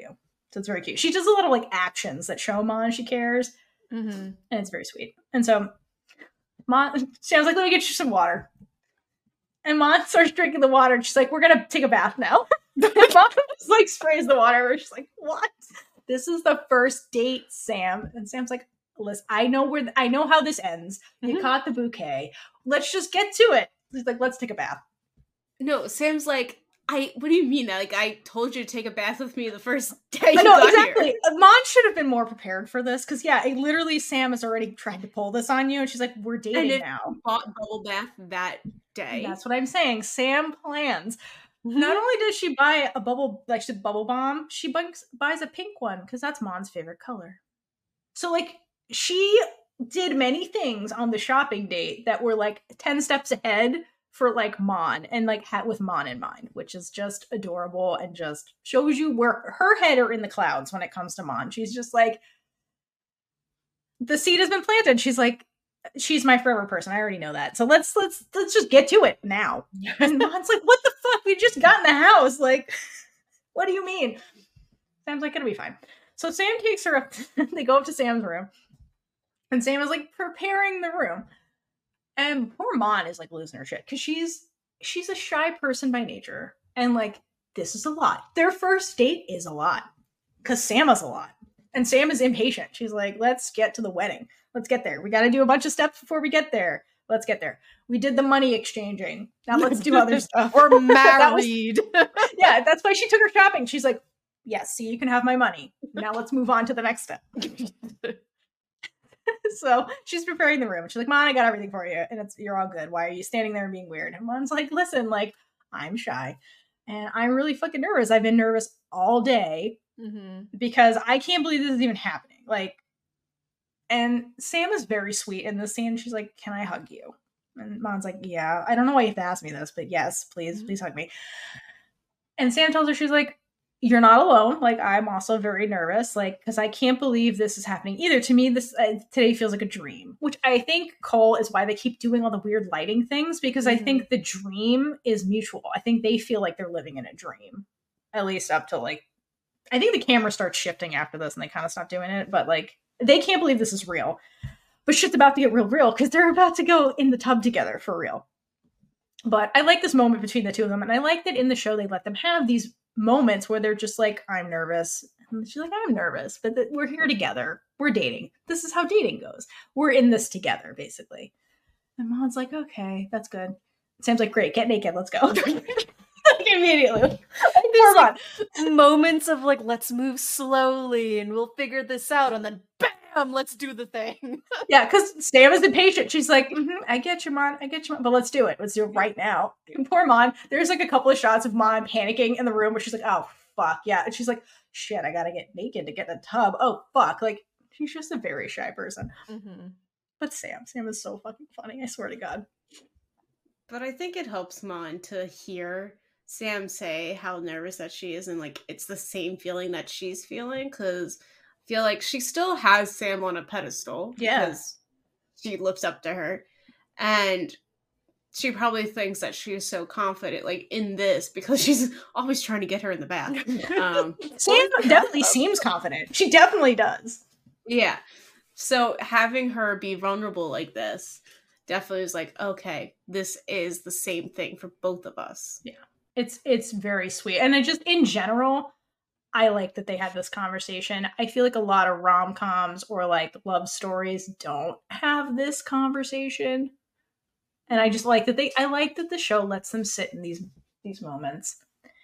So it's very cute. She does a lot of like actions that show Mon she cares. Mm-hmm. And it's very sweet. And so Mon, Sam's like, let me get you some water. And Mon starts drinking the water and she's like, we're going to take a bath now. And Mon just like sprays the water and she's like, what? This is the first date, Sam. And Sam's like, listen, I know where, I know how this ends. You Mm-hmm. caught the bouquet. Let's just get to it. He's like, let's take a bath. No, Sam's like, I, what do you mean? Like, I told you to take a bath with me the first day you I know, got exactly. here. Mon should have been more prepared for this because, yeah, it literally Sam has already tried to pull this on you, and she's like, "We're dating And it now." bought bubble bath that day. That's what I'm saying. Sam plans. Mm-hmm. Not only does she buy a bubble, like she bubble bomb, she buys, buys a pink one because that's Mon's favorite color. So, like, she did many things on the shopping date that were like ten steps ahead for like Mon and like hat with Mon in mind, which is just adorable and just shows you where her head are in the clouds when it comes to Mon. She's just like, the seed has been planted. She's like, she's my forever person. I already know that. So let's let's let's just get to it now. And Mon's like, what the fuck? We just got in the house. Like, what do you mean? Sam's like, it'll be fine. So Sam takes her up. They go up to Sam's room, and Sam is like preparing the room. And poor Mon is like losing her shit because she's she's a shy person by nature. And like, this is a lot. Their first date is a lot because Sam is a lot. And Sam is impatient. She's like, let's get to the wedding. Let's get there. We got to do a bunch of steps before we get there. Let's get there. We did the money exchanging. Now let's do other stuff. We're married. was- Yeah, that's why she took her shopping. She's like, yes, see, you can have my money. Now let's move on to the next step. So she's preparing the room. She's like, Mon, I got everything for you. And it's, you're all good. Why are you standing there and being weird? And Mon's like, listen, like, I'm shy. And I'm really fucking nervous. I've been nervous all day mm-hmm. because I can't believe this is even happening. Like, and Sam is very sweet in this scene. She's like, can I hug you? And Mon's like, yeah. I don't know why you have to ask me this, but yes, please, Mm-hmm. please hug me. And Sam tells her, she's like, you're not alone. Like, I'm also very nervous, like, because I can't believe this is happening either. To me, this uh, today feels like a dream, which I think, Cole, is why they keep doing all the weird lighting things, because Mm-hmm. I think the dream is mutual. I think they feel like they're living in a dream, at least up to, like, I think the camera starts shifting after this and they kind of stop doing it, but, like, they can't believe this is real. But shit's about to get real, real, because they're about to go in the tub together for real. But I like this moment between the two of them, and I like that in the show they let them have these moments where they're just like, I'm nervous. And she's like, I'm nervous, but th- we're here together. We're dating. This is how dating goes. We're in this together, basically. And Mon's like, okay, that's good. Sam's like, great, get naked, let's go. Like, immediately. Like, There's poor like Mon. moments of like, let's move slowly and we'll figure this out, and then bam, let's do the thing. Yeah, because Sam is impatient. She's like, mm-hmm, I get you, Mon. I get you, Mon. But let's do it. Let's do it right now. And poor Mon. There's like a couple of shots of Mon panicking in the room where she's like, oh, fuck. Yeah. And she's like, shit, I gotta get naked to get in the tub. Oh, fuck. Like, she's just a very shy person. Mm-hmm. But Sam. Sam is so fucking funny. I swear to God. But I think it helps Mon to hear Sam say how nervous that she is, and like it's the same feeling that she's feeling, because I feel like she still has Sam on a pedestal. Yeah. Because she looks up to her. And she probably thinks that she's so confident, like, in this, because she's always trying to get her in the bath. Um, Sam definitely seems confident. She definitely does. yeah. So having her be vulnerable like this definitely is like, okay, this is the same thing for both of us. Yeah. It's it's very sweet. And I just, in general, I like that they had this conversation. I feel like a lot of rom-coms or like love stories don't have this conversation. And I just like that they I like that the show lets them sit in these these moments.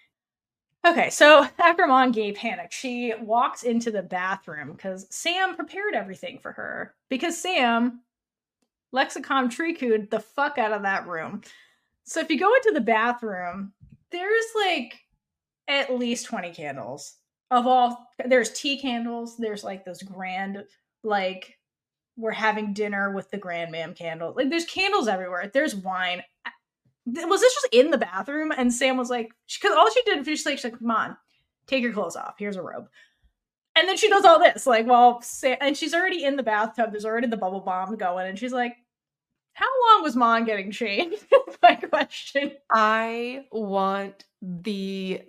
Okay, so after Mon gave panic, she walks into the bathroom because Sam prepared everything for her. Because Sam Lexicon Tricoed the fuck out of that room. So if you go into the bathroom, there's like at least twenty candles. Of all, there's tea candles, there's like those grand, like, we're having dinner with the grandmam candle. Like, there's candles everywhere. There's wine. Was this just in the bathroom? And Sam was like, because all she did was like, she's like, come on, take your clothes off. Here's a robe. And then she does all this, like, well, Sam, and she's already in the bathtub. There's already the bubble bomb going. And she's like, how long was Mon getting changed? My question. I want the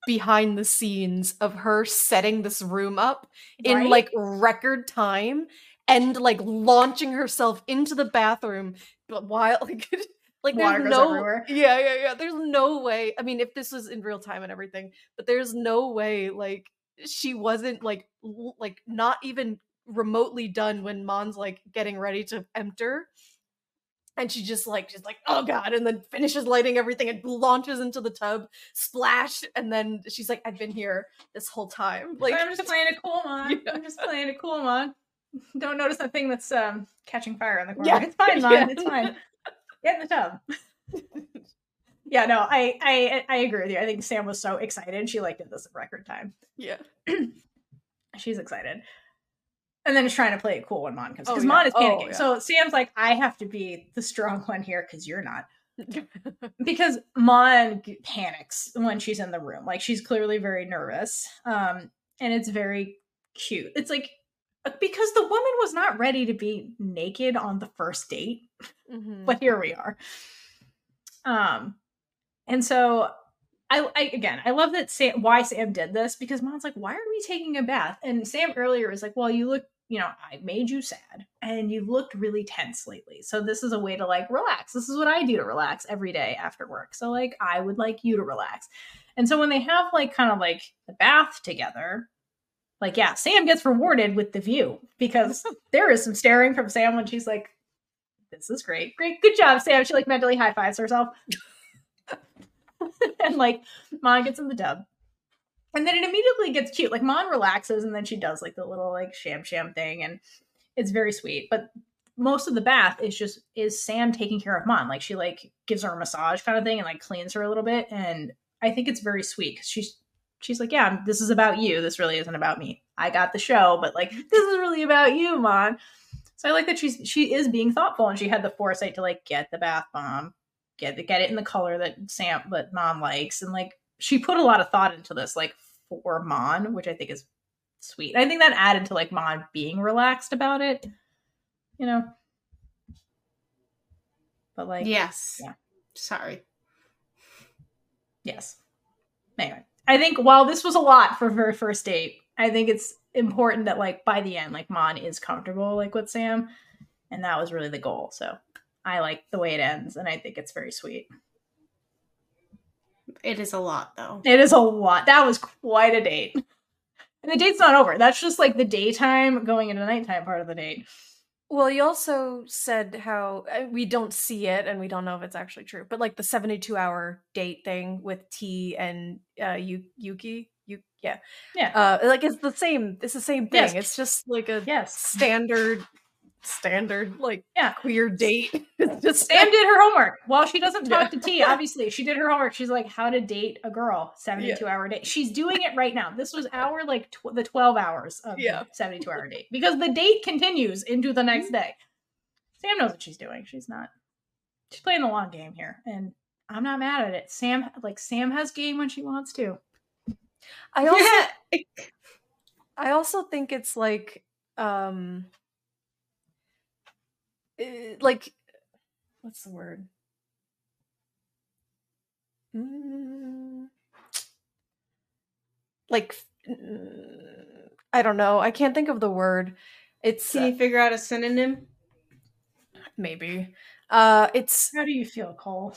behind the scenes of her setting this room up in Right? like record time and like launching herself into the bathroom, but while like like Water there's goes no everywhere. yeah yeah yeah there's no way. I mean, if this was in real time and everything, but there's no way like she wasn't like l- like not even remotely done when Mon's like getting ready to enter. And she just like just like oh god, and then finishes lighting everything and launches into the tub, splash, and then she's like, I've been here this whole time. Like I'm just playing it cool, Mon. Yeah. I'm just playing it cool, Mon. Don't notice that thing that's um catching fire in the corner. Yeah. It's fine, Mon. Yeah. It's fine. Get in the tub. Yeah, no, I, I I agree with you. I think Sam was so excited. She like did this in record time. yeah. She's excited. And then is trying to play it cool when Mon comes. Oh, Because yeah. Mon is Oh, panicking. yeah. So Sam's like, I have to be the strong one here because you're not. Because Mon g- panics when she's in the room. Like she's clearly very nervous. Um, and it's very cute. It's like because the woman was not ready to be naked on the first date, Mhm. but here we are. Um, and so I, I again, I love that Sam. Why Sam did this because Mon's like, why are we taking a bath? And Sam earlier was like, well, you look, you know, I made you sad, and you've looked really tense lately. So this is a way to like relax. This is what I do to relax every day after work. So like, I would like you to relax. And so when they have like kind of like the bath together, like yeah, Sam gets rewarded with the view because there is some staring from Sam when she's like, this is great, great, good job, Sam. She like mentally high fives herself. And like Mon gets in the tub, and then it immediately gets cute. Like Mon relaxes, and then she does like the little like sham sham thing, and it's very sweet. But most of the bath is just is Sam taking care of Mon. Like she like gives her a massage kind of thing and like cleans her a little bit, and I think it's very sweet because she's she's like, yeah, this is about you. This really isn't about me. I got the show, but like this is really about you, Mon. So I like that she's she is being thoughtful, and she had the foresight to like get the bath bomb. Get get it in the color that Sam that Mon likes, and like she put a lot of thought into this, like for Mon, which I think is sweet. I think that added to like Mon being relaxed about it, you know. But like, Yes. yeah. Sorry. Yes. Anyway, I think while this was a lot for a very first date, I think it's important that like by the end, like Mon is comfortable like with Sam, and that was really the goal. So. I like the way it ends, and I think it's very sweet. It is a lot, though. It is a lot. That was quite a date. And the date's not over. That's just like the daytime going into nighttime part of the date. Well, you also said how uh, we don't see it and we don't know if it's actually true, but like the seventy-two hour date thing with T and uh, Yu- Yuki, you yeah, Yeah. uh, like it's the same. It's the same thing. Yes. It's just like a Yes. standard, standard like Yeah. queer date. It's just Sam did her homework. While she doesn't talk Yeah. to T, obviously, she did her homework. She's like, how to date a girl, seventy-two hour date. She's doing it right now. This was our, like, tw- the twelve hours of Yeah. the seventy-two hour date. Because the date continues into the next day. Sam knows what she's doing. She's not. She's playing the long game here. And I'm not mad at it. Sam, like, Sam has game when she wants to. I also, I also think it's like, um, eh, like, what's the word? Mm, like, mm, I don't know. I can't think of the word. It's Can you figure out a synonym? maybe. Uh, it's How do you feel, Cole?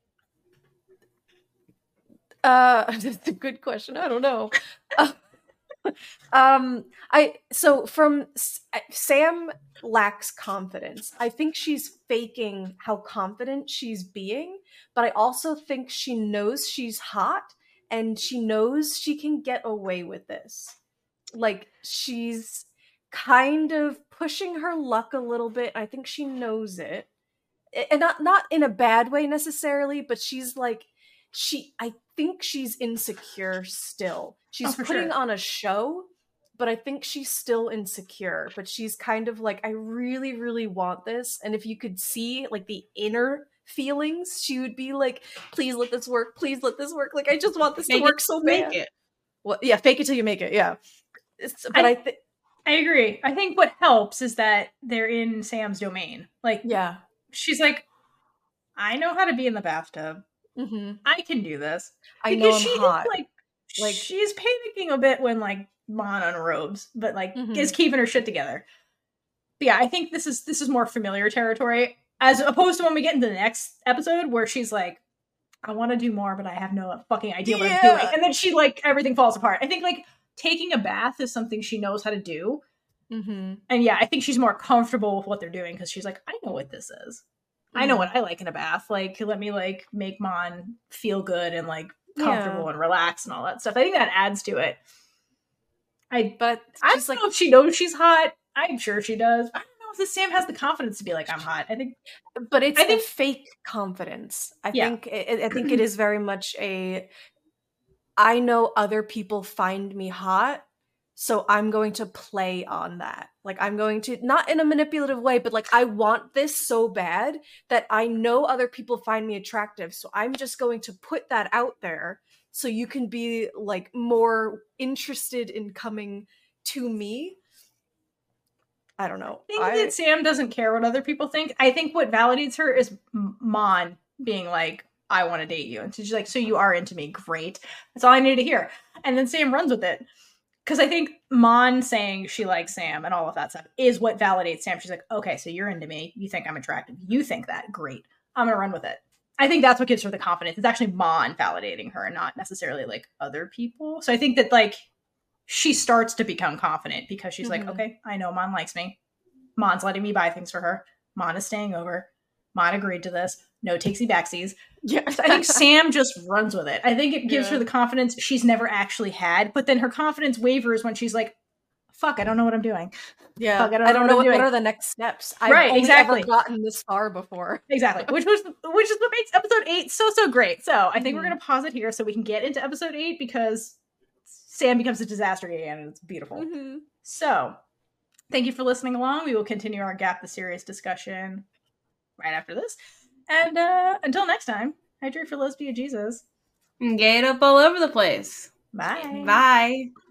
uh, that's a good question. I don't know. Uh, um, I so from S- I- Sam lacks confidence. I think she's faking how confident she's being, but I also think she knows she's hot and she knows she can get away with this. Like she's kind of pushing her luck a little bit. I think she knows it. A- And not not in a bad way necessarily, but she's like she I think she's insecure still. She's for putting sure. on a show, but I think she's still insecure. But she's kind of like, I really, really want this. And if you could see like the inner feelings, she would be like, please let this work. Please let this work. Like, I just want this Fake to it work so Make bad. it. Well, yeah, fake it till you make it. Yeah. It's, but I, I- think, I agree. I think what helps is that they're in Sam's domain. Like, yeah. she's like, I know how to be in the bathtub. Mm-hmm. I can do this. I know I'm she hot. Did, like, Like she's panicking a bit when like Mon unrobes, but like Mhm. is keeping her shit together. But yeah, I think this is this is more familiar territory as opposed to when we get into the next episode where she's like, I want to do more, but I have no fucking idea what I'm Yeah. doing. And then she like everything falls apart. I think like taking a bath is something she knows how to do. Mhm. And yeah, I think she's more comfortable with what they're doing because she's like, I know what this is. I know Mhm. what I like in a bath. Like, let me like make Mon feel good and like Yeah. comfortable and relax and all that stuff. I think that adds to it. I But I she's don't like know if she knows she's hot. I'm sure she does. I don't know if the Sam has the confidence to be like, I'm hot. I think but it's I think- a fake confidence. I Yeah. think I I think it is very much a I know other people find me hot, so I'm going to play on that. Like I'm going to not in a manipulative way, but like I want this so bad that I know other people find me attractive, so I'm just going to put that out there so you can be like more interested in coming to me. I don't know. I think I that Sam doesn't care what other people think. I think what validates her is M- Mon being like, I want to date you. And she's like, so you are into me. Great. That's all I need to hear. And then Sam runs with it. Because I think Mon saying she likes Sam and all of that stuff is what validates Sam. She's like, okay, so you're into me. You think I'm attractive. You think that. Great. I'm going to run with it. I think that's what gives her the confidence. It's actually Mon validating her and not necessarily like other people. So I think that like she starts to become confident because she's like, Mhm. okay, I know Mon likes me. Mon's letting me buy things for her. Mon is staying over. Mon agreed to this. No takesy backsies. yeah. So I think Sam just runs with it. I think it gives Yeah. her the confidence she's never actually had, but then her confidence wavers when she's like, fuck, I don't know what I'm doing. Yeah, Fuck, I don't I know don't what know I'm what, what doing. are the next steps. I've Right, only exactly. ever gotten this far before. Exactly. Which was which is what makes episode eight so so great. So I think we're Mhm. gonna pause it here so we can get into episode eight because Sam becomes a disaster again and it's beautiful. Mhm. So thank you for listening along. We will continue our Gap the Serious discussion right after this. And uh until next time, hydrate for lesbian Jesus. Gay it up all over the place. Bye. Bye.